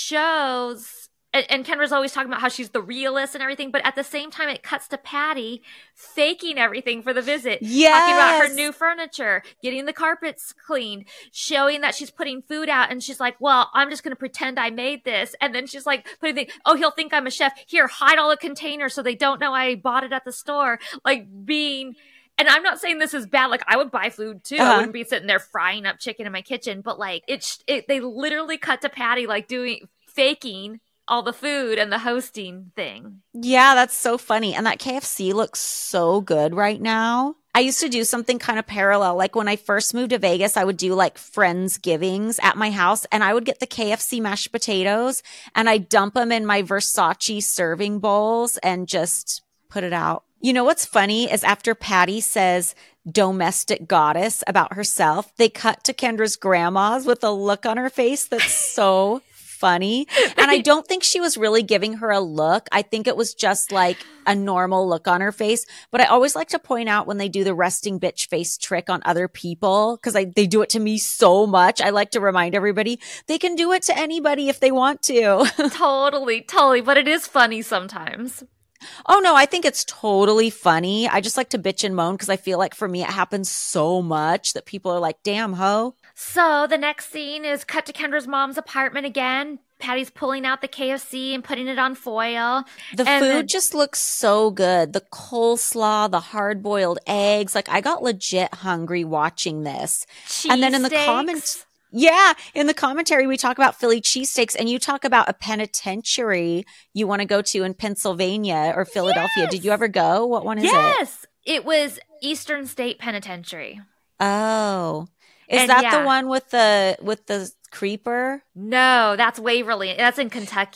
shows, and Kendra's always talking about how she's the realist and everything, but at the same time, it cuts to Patty faking everything for the visit. Yes. Talking about her new furniture, getting the carpets cleaned, showing that she's putting food out, and she's like, well, I'm just going to pretend I made this. And then she's like, he'll think I'm a chef. Here, hide all the containers so they don't know I bought it at the store. Like being... And I'm not saying this is bad. Like, I would buy food too. I wouldn't be sitting there frying up chicken in my kitchen. But like, they literally cut to Patty like faking all the food and the hosting thing. Yeah, that's so funny. And that KFC looks so good right now. I used to do something kind of parallel. Like when I first moved to Vegas, I would do like Friendsgivings at my house and I would get the KFC mashed potatoes and I'd dump them in my Versace serving bowls and just put it out. You know what's funny is after Patty says domestic goddess about herself, they cut to Kendra's grandma's with a look on her face that's so funny. And I don't think she was really giving her a look. I think it was just like a normal look on her face. But I always like to point out when they do the resting bitch face trick on other people, because they do it to me so much. I like to remind everybody they can do it to anybody if they want to. Totally. But it is funny sometimes. Oh, no, I think it's totally funny. I just like to bitch and moan because I feel like for me, it happens so much that people are like, damn, ho. So the next scene is cut to Kendra's mom's apartment again. Patty's pulling out the KFC and putting it on foil. The food just looks so good. The coleslaw, the hard-boiled eggs. Like, I got legit hungry watching this. And then in the comments... Yeah, in the commentary, we talk about Philly cheesesteaks, and you talk about a penitentiary you want to go to in Pennsylvania or Philadelphia. Yes. Did you ever go? What one is it? Yes, it was Eastern State Penitentiary. Oh, is that the one with the creeper? No, that's Waverly. That's in Kentucky.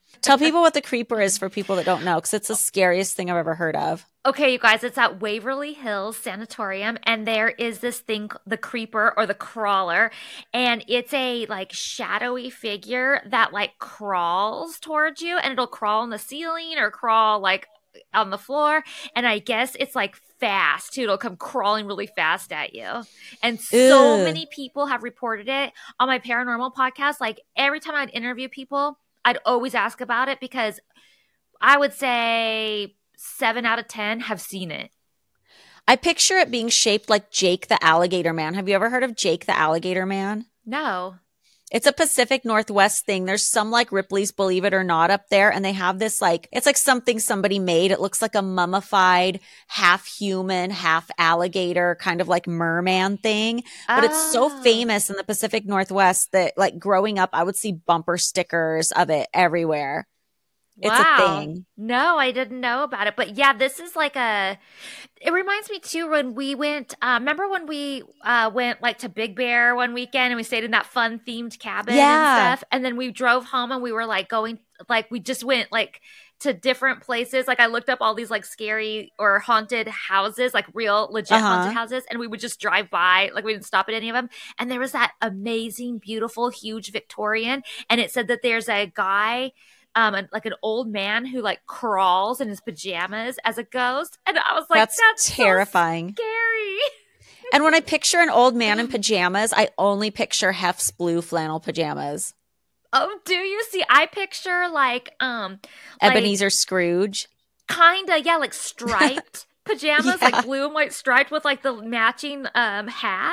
Tell people what the creeper is for people that don't know, because it's the scariest thing I've ever heard of. Okay, you guys, it's at Waverly Hills Sanatorium, and there is this thing, the creeper or the crawler, and it's a like shadowy figure that like crawls towards you, and it'll crawl on the ceiling or crawl like on the floor, and I guess it's like fast too. It'll come crawling really fast at you. And so many people have reported it on my paranormal podcast. Like every time I'd interview people, I'd always ask about it because I would say 7 out of 10 have seen it. I picture it being shaped like Jake the Alligator Man. Have you ever heard of Jake the Alligator Man? No. It's a Pacific Northwest thing. There's some like Ripley's Believe It or Not up there. And they have this like, it's like something somebody made. It looks like a mummified, half human, half alligator, kind of like merman thing. But it's so famous in the Pacific Northwest that like growing up, I would see bumper stickers of it everywhere. It's a thing. No, I didn't know about it. But yeah, this is like it reminds me too when we went, remember when we went like to Big Bear one weekend and we stayed in that fun themed cabin and stuff. And then we drove home and we were like going, like we just went like to different places. Like I looked up all these like scary or haunted houses, like real legit haunted houses. And we would just drive by, like we didn't stop at any of them. And there was that amazing, beautiful, huge Victorian. And it said that there's a guy, like an old man who like crawls in his pajamas as a ghost. And I was like, that's terrifying. So scary. And when I picture an old man in pajamas, I only picture Hef's blue flannel pajamas. Oh, do you see? I picture like Ebenezer Scrooge. Kinda, yeah, like striped pajamas, like blue and white striped with like the matching hat.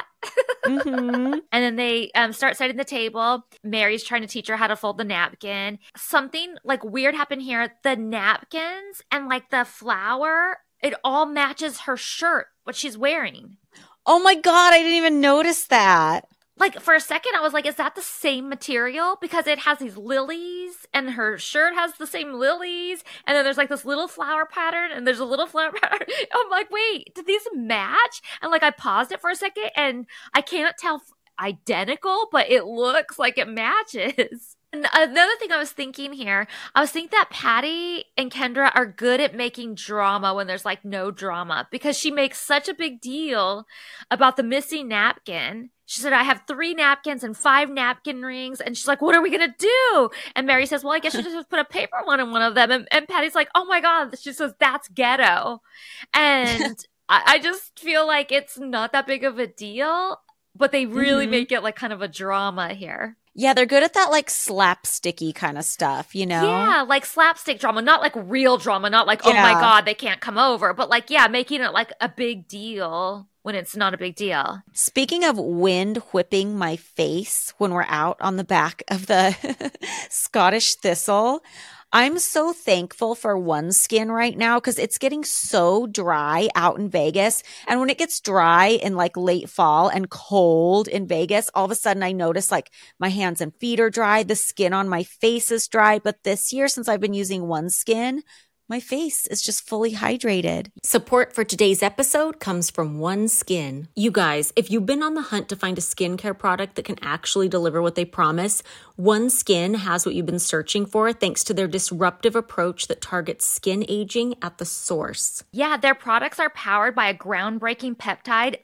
And then they start setting the table. Mary's trying to teach her how to fold the napkin. Something like weird happened here. The napkins and like the flour, it all matches her shirt, what she's wearing. Oh my God, I didn't even notice that. Like for a second, I was like, is that the same material? Because it has these lilies and her shirt has the same lilies. And then there's like this little flower pattern and there's a little flower pattern. I'm like, wait, did these match? And like I paused it for a second and I can't tell identical, but it looks like it matches. And another thing I was thinking here, I was thinking that Patty and Kendra are good at making drama when there's like no drama because she makes such a big deal about the missing napkin. She said, I have 3 napkins and 5 napkin rings. And she's like, what are we going to do? And Mary says, well, I guess you just put a paper one in one of them. And Patty's like, oh my God. She says, that's ghetto. And I just feel like it's not that big of a deal, but they really make it like kind of a drama here. Yeah, they're good at that like slapsticky kind of stuff, you know? Yeah, like slapstick drama, not like real drama, not like, oh my God, they can't come over, but like, yeah, making it like a big deal when it's not a big deal. Speaking of wind whipping my face when we're out on the back of the Scottish thistle, I'm so thankful for OneSkin right now because it's getting so dry out in Vegas. And when it gets dry in like late fall and cold in Vegas, all of a sudden I notice like my hands and feet are dry. The skin on my face is dry. But this year, since I've been using OneSkin, my face is just fully hydrated. Support for today's episode comes from OneSkin. You guys, if you've been on the hunt to find a skincare product that can actually deliver what they promise, OneSkin has what you've been searching for thanks to their disruptive approach that targets skin aging at the source. Yeah, their products are powered by a groundbreaking peptide,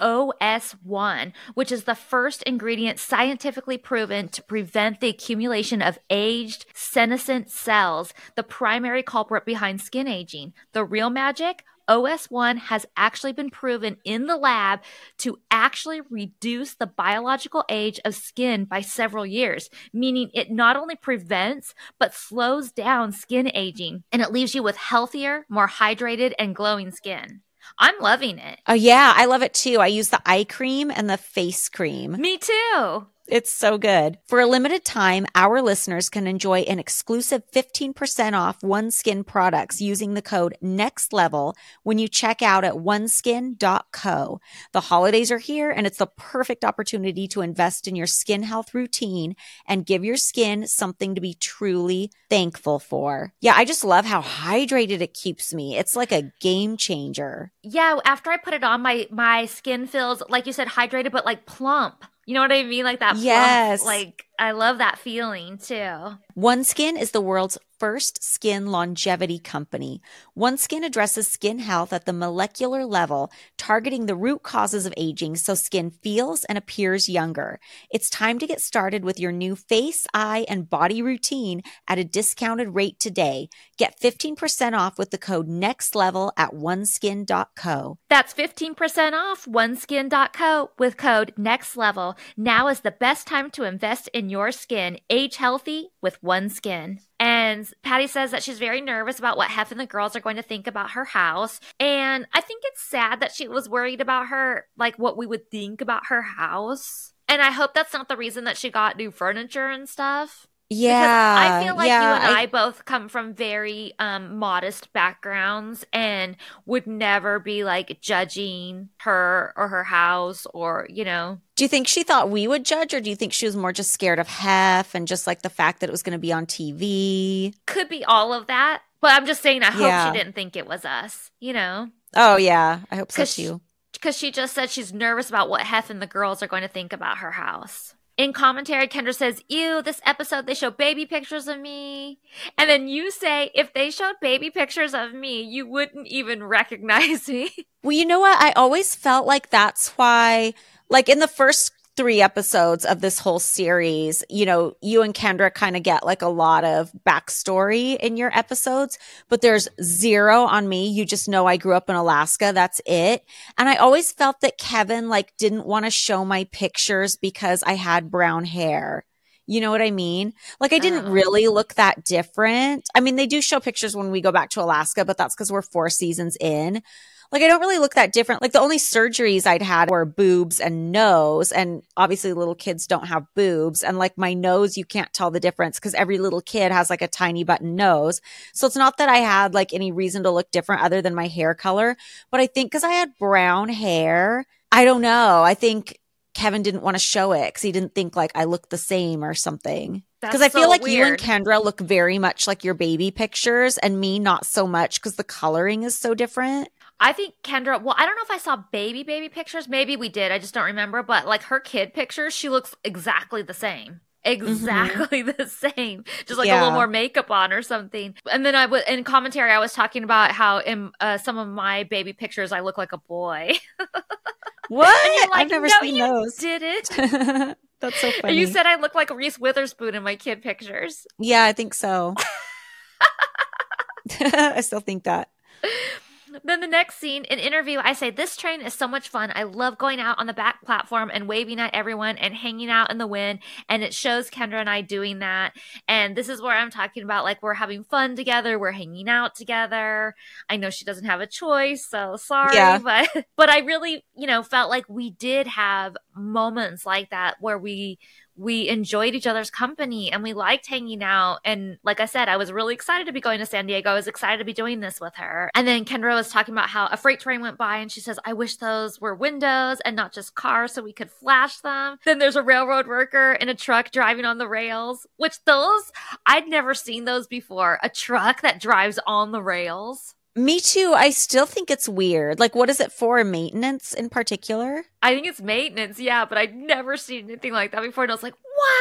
OS1, which is the first ingredient scientifically proven to prevent the accumulation of aged senescent cells, the primary culprit behind skin aging. The real magic? OS1 has actually been proven in the lab to actually reduce the biological age of skin by several years, meaning it not only prevents, but slows down skin aging, and it leaves you with healthier, more hydrated, and glowing skin. I'm loving it. Oh, yeah, I love it too. I use the eye cream and the face cream. Me too. It's so good. For a limited time, our listeners can enjoy an exclusive 15% off OneSkin products using the code NEXTLEVEL when you check out at oneskin.co. The holidays are here, and it's the perfect opportunity to invest in your skin health routine and give your skin something to be truly thankful for. Yeah, I just love how hydrated it keeps me. It's like a game changer. Yeah, after I put it on, my skin feels, like you said, hydrated, but like plump. You know what I mean? Like that. Yes. Plump, like I love that feeling too. OneSkin is the world's first skin longevity company. OneSkin addresses skin health at the molecular level, targeting the root causes of aging so skin feels and appears younger. It's time to get started with your new face, eye, and body routine at a discounted rate today. Get 15% off with the code NEXTLEVEL at oneskin.co. That's 15% off oneskin.co with code NEXTLEVEL. Now is the best time to invest in your skin. Age healthy with OneSkin. And Patty says that she's very nervous about what Hef and the girls are going to think about her house. And I think it's sad that she was worried about her, like what we would think about her house. And I hope that's not the reason that she got new furniture and stuff. Yeah. Because I feel like you and I both come from very modest backgrounds and would never be like judging her or her house or, you know. Do you think she thought we would judge, or do you think she was more just scared of Hef and just like the fact that it was going to be on TV? Could be all of that. But I'm just saying, I hope she didn't think it was us, you know? Oh, yeah. I hope so too. Because she just said she's nervous about what Hef and the girls are going to think about her house. In commentary, Kendra says, ew, this episode, they show baby pictures of me. And then you say, if they showed baby pictures of me, you wouldn't even recognize me. Well, you know what? I always felt like that's why, like in the first 3 episodes of this whole series, you know, you and Kendra kind of get like a lot of backstory in your episodes, but there's zero on me. You just know I grew up in Alaska. That's it. And I always felt that Kevin like didn't want to show my pictures because I had brown hair. You know what I mean? Like I didn't really look that different. I mean, they do show pictures when we go back to Alaska, but that's because we're 4 seasons in. Like, I don't really look that different. Like, the only surgeries I'd had were boobs and nose. And obviously, little kids don't have boobs. And like my nose, you can't tell the difference because every little kid has like a tiny button nose. So it's not that I had like any reason to look different other than my hair color. But I think because I had brown hair, I don't know. I think Kevin didn't want to show it because he didn't think like I looked the same or something. Because I feel like weird. You and Kendra look very much like your baby pictures and me not so much because the coloring is so different. I think Kendra, well, I don't know if I saw baby pictures. Maybe we did. I just don't remember. But like her kid pictures, she looks exactly the same. Exactly the same. Just like a little more makeup on or something. And then in commentary, I was talking about how in some of my baby pictures, I look like a boy. What? And you're like, I've never seen those. Did it? That's so funny. And you said I look like Reese Witherspoon in my kid pictures. Yeah, I think so. I still think that. Then the next scene, an interview, I say, this train is so much fun. I love going out on the back platform and waving at everyone and hanging out in the wind. And it shows Kendra and I doing that. And this is where I'm talking about, like, we're having fun together. We're hanging out together. I know she doesn't have a choice, so sorry. Yeah. But I really, felt like we did have moments like that where we enjoyed each other's company and we liked hanging out. And like I said, I was really excited to be going to San Diego. I was excited to be doing this with her. And then Kendra was talking about how a freight train went by and she says, I wish those were windows and not just cars so we could flash them. Then there's a railroad worker in a truck driving on the rails, which I'd never seen those before. A truck that drives on the rails. Me too. I still think it's weird. Like, what is it for? Maintenance in particular? I think it's maintenance, yeah, but I'd never seen anything like that before. And I was like,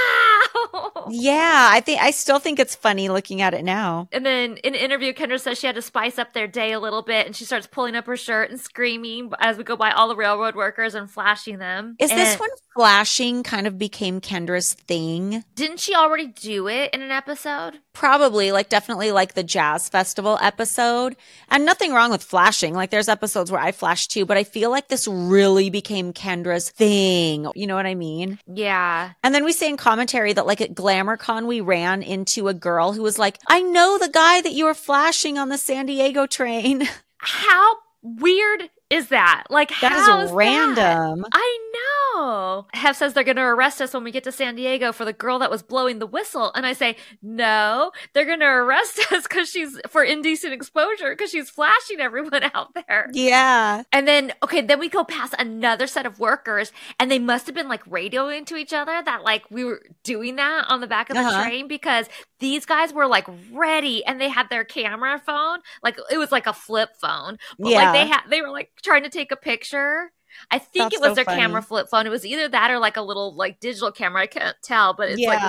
wow. Yeah, I still think it's funny looking at it now. And then in an interview, Kendra says she had to spice up their day a little bit, and she starts pulling up her shirt and screaming as we go by all the railroad workers and flashing them. Is this when flashing kind of became Kendra's thing? Didn't she already do it in an episode? Probably, definitely the Jazz Festival episode. And nothing wrong with flashing. There's episodes where I flash too, but I feel like this really became Kendra's thing. You know what I mean? Yeah. And then we say in commentary that at GlamourCon, we ran into a girl who was like, I know the guy that you were flashing on the San Diego train. How weird is that? That is random. I know. Hef says they're going to arrest us when we get to San Diego for the girl that was blowing the whistle. And I say, no, they're going to arrest us for indecent exposure because she's flashing everyone out there. Yeah. And then, then we go past another set of workers and they must have been radioing to each other that we were doing that on the back of the train because these guys were ready and they had their camera phone. It was a flip phone. But they were trying to take a picture. I think it was their camera flip phone. It was either that or a little digital camera. I can't tell, but it's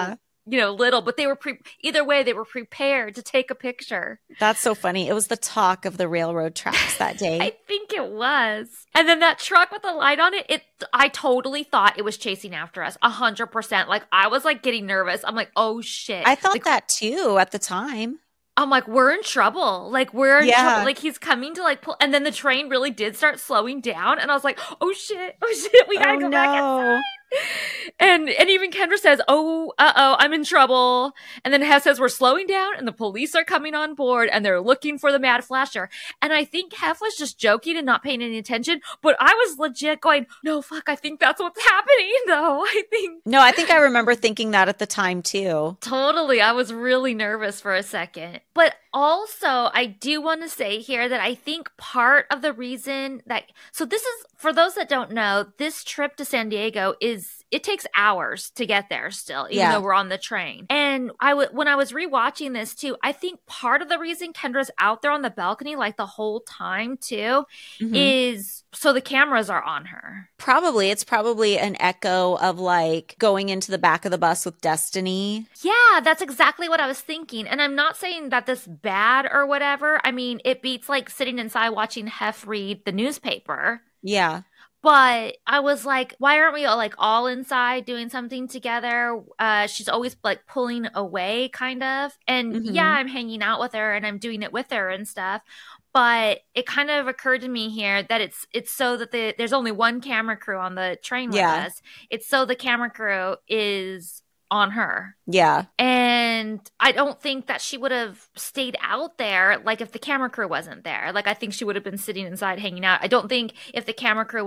little, but they were either way, they were prepared to take a picture. That's so funny. It was the talk of the railroad tracks that day. I think it was. And then that truck with the light on it, I totally thought it was chasing after us 100%. Like I was like getting nervous. I'm like, oh shit. I thought like, that too at the time. I'm like, we're in trouble. Like, we're in trouble. Like, he's coming to, like, pull. And then the train really did start slowing down. And I was like, oh, shit. We gotta go back inside. And even Kendra says, I'm in trouble. And then Hef says, we're slowing down and the police are coming on board and they're looking for the Mad Flasher. And I think Hef was just joking and not paying any attention. But I was legit going, no, fuck, I think that's what's happening, though. I think I remember thinking that at the time, too. Totally. I was really nervous for a second. But also, I do want to say here that I think part of the reason so this is, for those that don't know, this trip to San Diego it takes hours to get there still, even though we're on the train. And when I was rewatching this too, I think part of the reason Kendra's out there on the balcony like the whole time too is so the cameras are on her. It's probably an echo of like going into the back of the bus with Destiny. Yeah, that's exactly what I was thinking. And I'm not saying that this bad or whatever. I mean, it beats like sitting inside watching Hef read the newspaper. Yeah. But I was like, why aren't we all inside doing something together? She's always like pulling away kind of. And yeah, I'm hanging out with her and I'm doing it with her and stuff. But it kind of occurred to me here that it's so that there's only one camera crew on the train with us. It's so the camera crew is on her. Yeah. And I don't think that she would have stayed out there like if the camera crew wasn't there. Like I think she would have been sitting inside hanging out. I don't think if the camera crew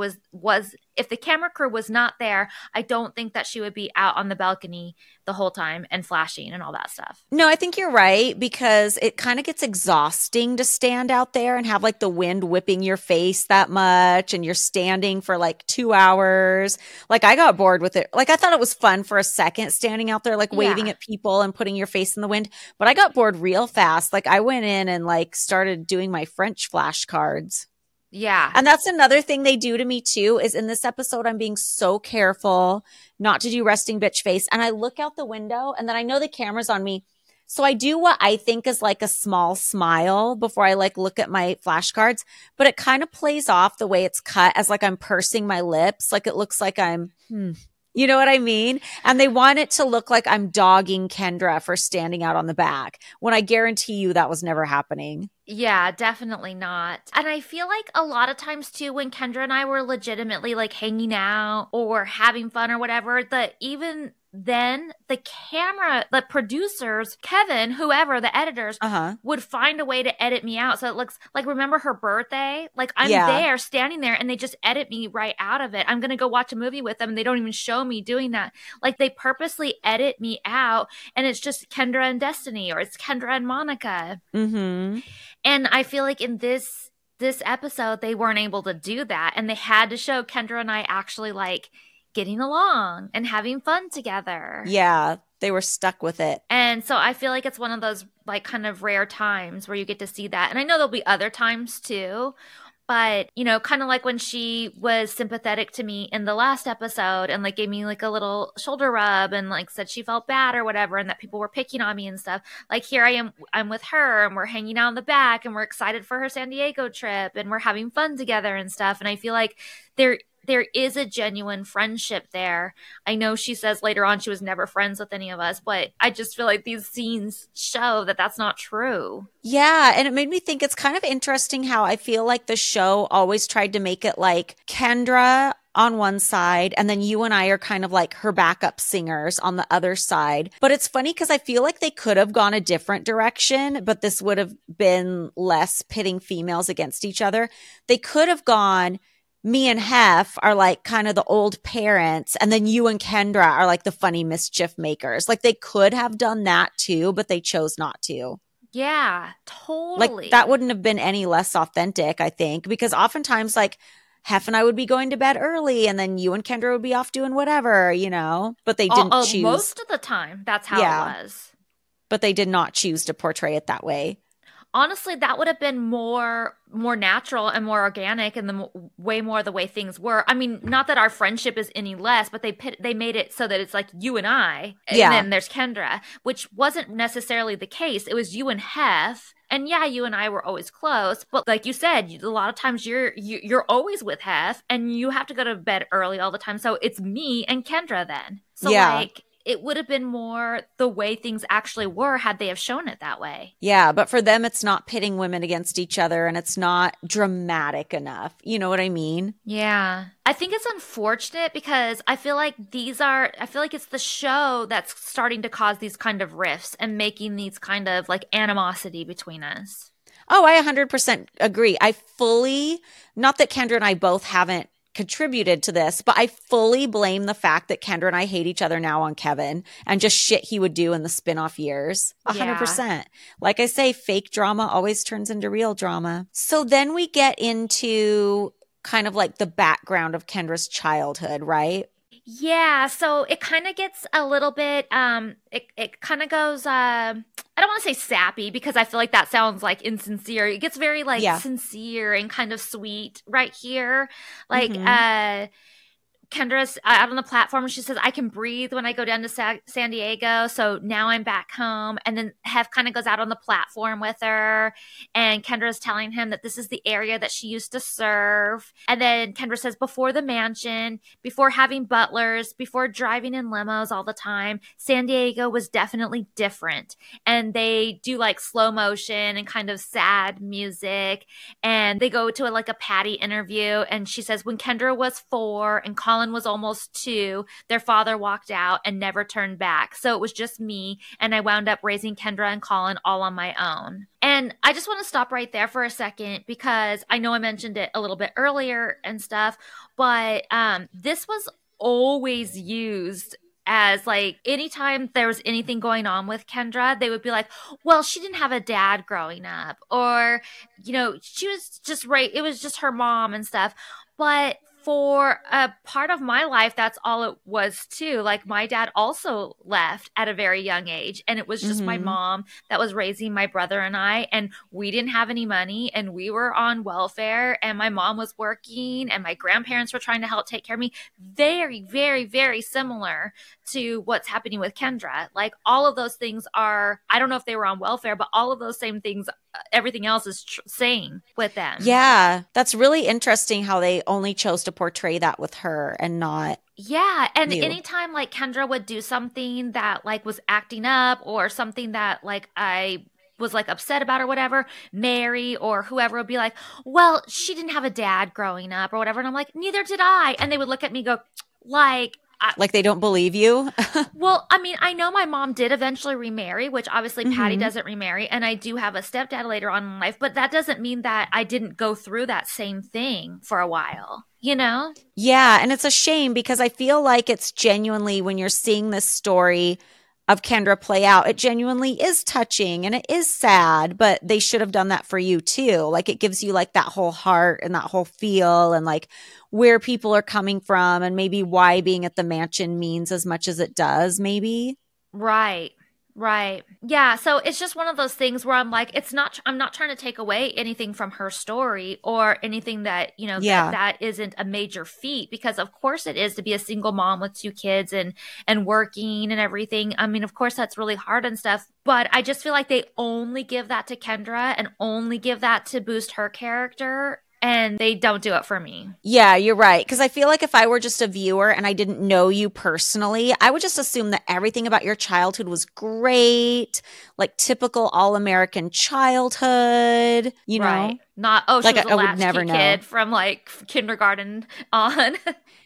was not there, I don't think that she would be out on the balcony the whole time and flashing and all that stuff. No, I think you're right because it kind of gets exhausting to stand out there and have like the wind whipping your face that much and you're standing for like 2 hours. Like I got bored with it. Like I thought it was fun for a second standing out there like waving at people and putting your face in the wind, but I got bored real fast. Like I went in and like started doing my French flashcards. Yeah. And that's another thing they do to me too, is in this episode, I'm being so careful not to do resting bitch face. And I look out the window and then I know the camera's on me. So I do what I think is like a small smile before I like look at my flashcards, but it kind of plays off the way it's cut as like I'm pursing my lips. Like it looks like I'm, you know what I mean? And they want it to look like I'm dogging Kendra for standing out on the back when I guarantee you that was never happening. Yeah, definitely not. And I feel like a lot of times too, when Kendra and I were legitimately like hanging out or having fun or whatever, that even then the producers, Kevin, whoever, the editors would find a way to edit me out. So it looks like, remember her birthday? Like I'm there standing there and they just edit me right out of it. I'm going to go watch a movie with them and they don't even show me doing that. Like they purposely edit me out and it's just Kendra and Destiny or it's Kendra and Monica. Mm-hmm. And I feel like in this episode, they weren't able to do that. And they had to show Kendra and I actually like getting along and having fun together. Yeah, they were stuck with it. And so I feel like it's one of those like kind of rare times where you get to see that. And I know there'll be other times too. But, you know, kind of like when she was sympathetic to me in the last episode and like gave me like a little shoulder rub and like said she felt bad or whatever and that people were picking on me and stuff. Like here I'm with her and we're hanging out in the back and we're excited for her San Diego trip and we're having fun together and stuff. And I feel like there is a genuine friendship there. I know she says later on she was never friends with any of us, but I just feel like these scenes show that that's not true. Yeah, and it made me think it's kind of interesting how I feel like the show always tried to make it like Kendra on one side, and then you and I are kind of like her backup singers on the other side. But it's funny because I feel like they could have gone a different direction, but this would have been less pitting females against each other. They could have gone, me and Hef are like kind of the old parents, and then you and Kendra are like the funny mischief makers. Like they could have done that too, but they chose not to. Yeah, totally. Like that wouldn't have been any less authentic, I think, because oftentimes like Hef and I would be going to bed early and then you and Kendra would be off doing whatever, you know, but they didn't choose. Most of the time, that's how it was. But they did not choose to portray it that way. honestly, that would have been more natural and more organic and way more the way things were. I mean, not that our friendship is any less, but they made it so that it's like you and I, and then there's Kendra, which wasn't necessarily the case. It was you and Hef. And yeah, you and I were always close, but like you said, a lot of times you're always with Hef, and you have to go to bed early all the time. So it's me and Kendra then. So like, it would have been more the way things actually were had they have shown it that way. Yeah, but for them, it's not pitting women against each other, and it's not dramatic enough. You know what I mean? Yeah. I think it's unfortunate because I feel like it's the show that's starting to cause these kind of rifts and making these kind of like animosity between us. Oh, I 100% agree. Not that Kendra and I both haven't contributed to this, but I fully blame the fact that Kendra and I hate each other now on Kevin and just shit he would do in the spinoff years. 100%. Like I say, fake drama always turns into real drama. So then we get into kind of like the background of Kendra's childhood, right? Yeah, so it kind of gets a little bit, it kind of goes, I don't want to say sappy because I feel like that sounds like insincere. It gets very like sincere and kind of sweet right here. Like, Kendra's out on the platform. She says, I can breathe when I go down to San Diego. So now I'm back home. And then Hef kind of goes out on the platform with her. And Kendra's telling him that this is the area that she used to serve. And then Kendra says, before the mansion, before having butlers, before driving in limos all the time, San Diego was definitely different. And they do like slow motion and kind of sad music. And they go to like a Patty interview. And she says, when Kendra was 4 and Colin was almost 2, their father walked out and never turned back. So it was just me, and I wound up raising Kendra and Colin all on my own. And I just want to stop right there for a second because I know I mentioned it a little bit earlier and stuff, but this was always used as like anytime there was anything going on with Kendra, they would be like, well, she didn't have a dad growing up, or, you know, she was just it was just her mom and stuff. But for a part of my life, that's all it was too. Like my dad also left at a very young age, and it was just my mom that was raising my brother and I, and we didn't have any money, and we were on welfare, and my mom was working, and my grandparents were trying to help take care of me. Very, very, very similar to what's happening with Kendra. Like all of those things are, I don't know if they were on welfare, but all of those same things, everything else is same with them. Yeah, that's really interesting how they only chose to portray that with her and not and you. Anytime like Kendra would do something that like was acting up, or something that like I was like upset about or whatever, Mary or whoever would be like, well, she didn't have a dad growing up or whatever. And I'm like, neither did I. And they would look at me and go like they don't believe you. Well, I mean, I know my mom did eventually remarry, which obviously Patty doesn't remarry. And I do have a stepdad later on in life, but that doesn't mean that I didn't go through that same thing for a while, you know? Yeah. And it's a shame because I feel like it's genuinely, when you're seeing this story of Kendra play out, it genuinely is touching and it is sad, but they should have done that for you too. Like it gives you like that whole heart and that whole feel and like where people are coming from and maybe why being at the mansion means as much as it does, maybe. Right. Yeah. So it's just one of those things where I'm like, I'm not trying to take away anything from her story or anything that, you know, that isn't a major feat, because of course it is to be a single mom with 2 kids and working and everything. I mean, of course that's really hard and stuff, but I just feel like they only give that to Kendra and only give that to boost her character. And they don't do it for me. Yeah, you're right. Because I feel like if I were just a viewer and I didn't know you personally, I would just assume that everything about your childhood was great, like typical all-American childhood, you know? Not, she was a latchkey kid from like kindergarten on.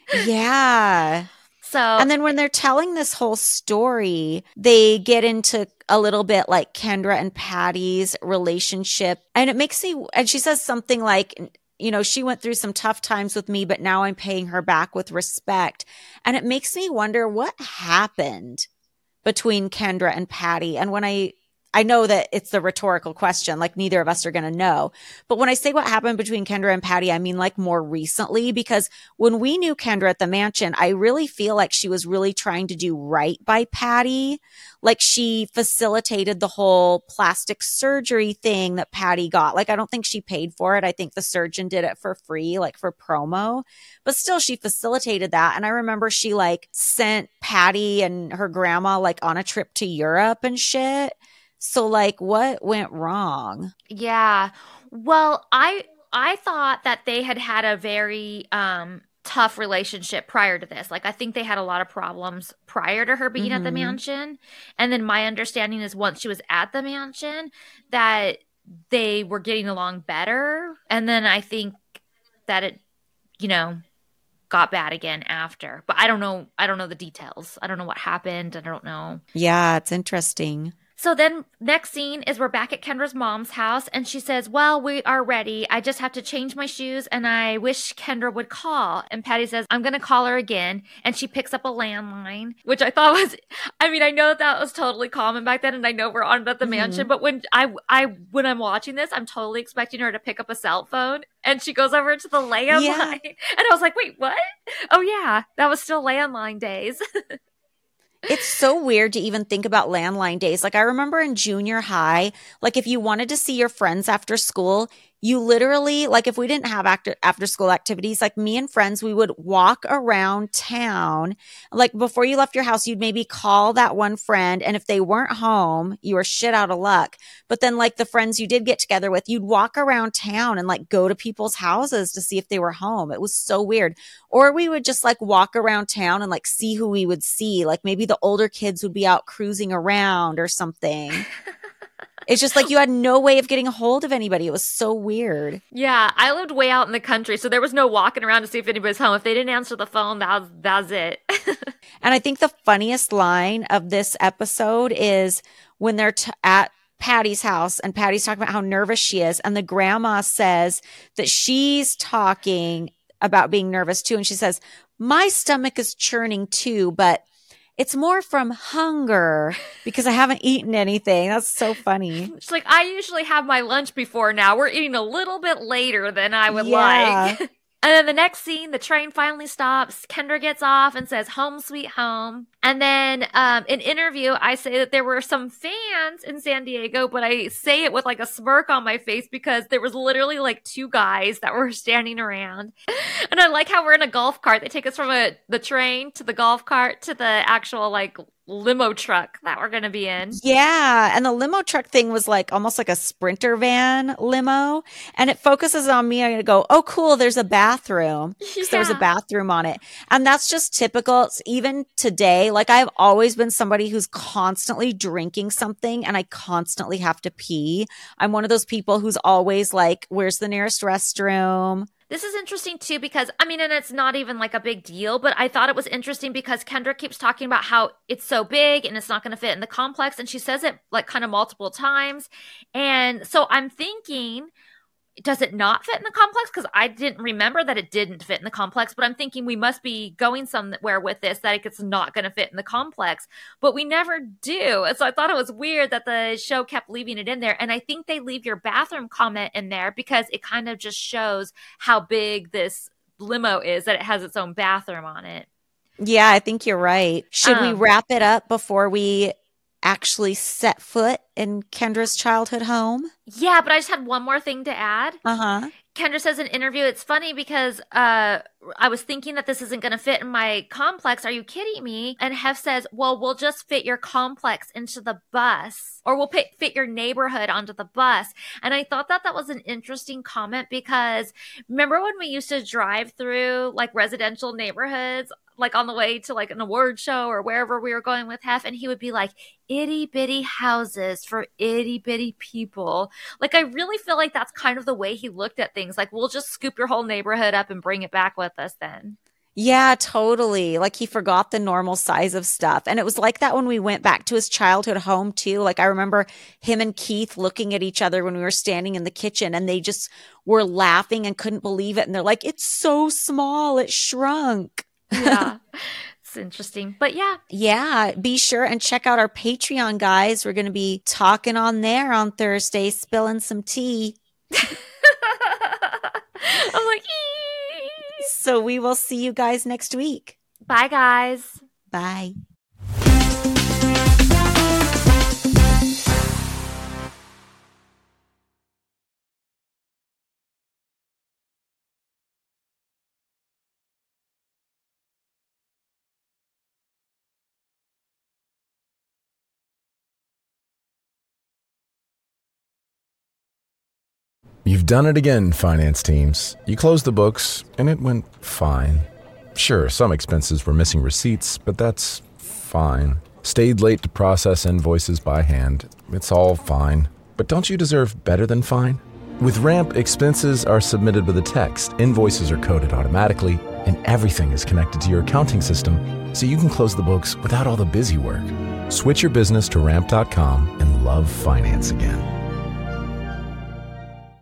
Yeah. So, and then when they're telling this whole story, they get into a little bit like Kendra and Patty's relationship. And it makes me, and she says something like, you know, she went through some tough times with me, but now I'm paying her back with respect. And it makes me wonder what happened between Kendra and Patty. And when I I know that it's the rhetorical question, like neither of us are going to know. But when I say what happened between Kendra and Patty, I mean like more recently, because when we knew Kendra at the mansion, I really feel like she was really trying to do right by Patty. Like she facilitated the whole plastic surgery thing that Patty got. Like I don't think she paid for it. I think the surgeon did it for free, like for promo, but still she facilitated that. And I remember she like sent Patty and her grandma like on a trip to Europe and shit. So like what went wrong? Yeah. Well, I thought that they had a very tough relationship prior to this. Like I think they had a lot of problems prior to her being at the mansion. And then my understanding is once she was at the mansion that they were getting along better. And then I think that it, got bad again after. But I don't know the details. I don't know what happened. I don't know. Yeah, it's interesting. So then next scene is we're back at Kendra's mom's house and she says, well, we are ready. I just have to change my shoes and I wish Kendra would call. And Patty says, I'm going to call her again. And she picks up a landline, which I thought was, I know that was totally common back then and I know we're on at the mansion, but when I'm watching this, I'm totally expecting her to pick up a cell phone and she goes over to the landline. Yeah. And I was like, wait, what? Oh yeah, that was still landline days. It's so weird to even think about landline days. Like I remember in junior high, like if you wanted to see your friends after school, you literally, like if we didn't have after school activities, like me and friends, we would walk around town. Like before you left your house, you'd maybe call that one friend. And if they weren't home, you were shit out of luck. But then like the friends you did get together with, you'd walk around town and like go to people's houses to see if they were home. It was so weird. Or we would just like walk around town and like see who we would see. Like maybe the older kids would be out cruising around or something. It's just like you had no way of getting a hold of anybody. It was so weird. Yeah, I lived way out in the country, so there was no walking around to see if anybody's home. If they didn't answer the phone, that was it. And I think the funniest line of this episode is when they're at Patty's house and Patty's talking about how nervous she is. And the grandma says that she's talking about being nervous too. And she says, my stomach is churning too, but it's more from hunger because I haven't eaten anything. That's so funny. It's like, I usually have my lunch before now. We're eating a little bit later than I would like. And then the next scene, the train finally stops. Kendra gets off and says, home sweet home. And then in interview, I say that there were some fans in San Diego, but I say it with like a smirk on my face because there was literally like two guys that were standing around. And I like how we're in a golf cart. They take us from the train to the golf cart to the actual like limo truck that we're going to be in. Yeah. And the limo truck thing was like almost like a Sprinter van limo. And it focuses on me. I'm going to go, oh, cool. There's a bathroom. Yeah. There was a bathroom on it. And that's just typical. It's even today, like I've always been somebody who's constantly drinking something and I constantly have to pee. I'm one of those people who's always like, where's the nearest restroom? This is interesting too because, and it's not even like a big deal, but I thought it was interesting because Kendra keeps talking about how it's so big and it's not going to fit in the complex. And she says it like kind of multiple times. And so I'm thinking, does it not fit in the complex? Because I didn't remember that it didn't fit in the complex, but I'm thinking we must be going somewhere with this, that it's not going to fit in the complex, but we never do. And so I thought it was weird that the show kept leaving it in there. And I think they leave your bathroom comment in there because it kind of just shows how big this limo is, that it has its own bathroom on it. Yeah, I think you're right. Should we wrap it up before we actually set foot in Kendra's childhood home? Yeah, but I just had one more thing to add. Uh-huh. Kendra says in an interview, it's funny because I was thinking that this isn't going to fit in my complex. Are you kidding me? And Hef says, well, we'll just fit your complex into the bus, or we'll fit your neighborhood onto the bus. And I thought that was an interesting comment because remember when we used to drive through like residential neighborhoods, like on the way to like an award show or wherever we were going with Hef, and he would be like, itty bitty houses for itty bitty people. Like, I really feel like that's kind of the way he looked at things. Like, we'll just scoop your whole neighborhood up and bring it back with us then. Yeah, totally. Like he forgot the normal size of stuff. And it was like that when we went back to his childhood home too. Like I remember him and Keith looking at each other when we were standing in the kitchen and they just were laughing and couldn't believe it. And they're like, it's so small. It shrunk. Yeah. It's interesting. But yeah. Yeah, be sure and check out our Patreon, guys. We're going to be talking on there on Thursday, spilling some tea. I'm like, ee. So we will see you guys next week. Bye, guys. Bye. You've done it again, finance teams. You closed the books, and it went fine. Sure, some expenses were missing receipts, but that's fine. Stayed late to process invoices by hand. It's all fine. But don't you deserve better than fine? With Ramp, expenses are submitted with a text, invoices are coded automatically, and everything is connected to your accounting system, so you can close the books without all the busy work. Switch your business to Ramp.com and love finance again.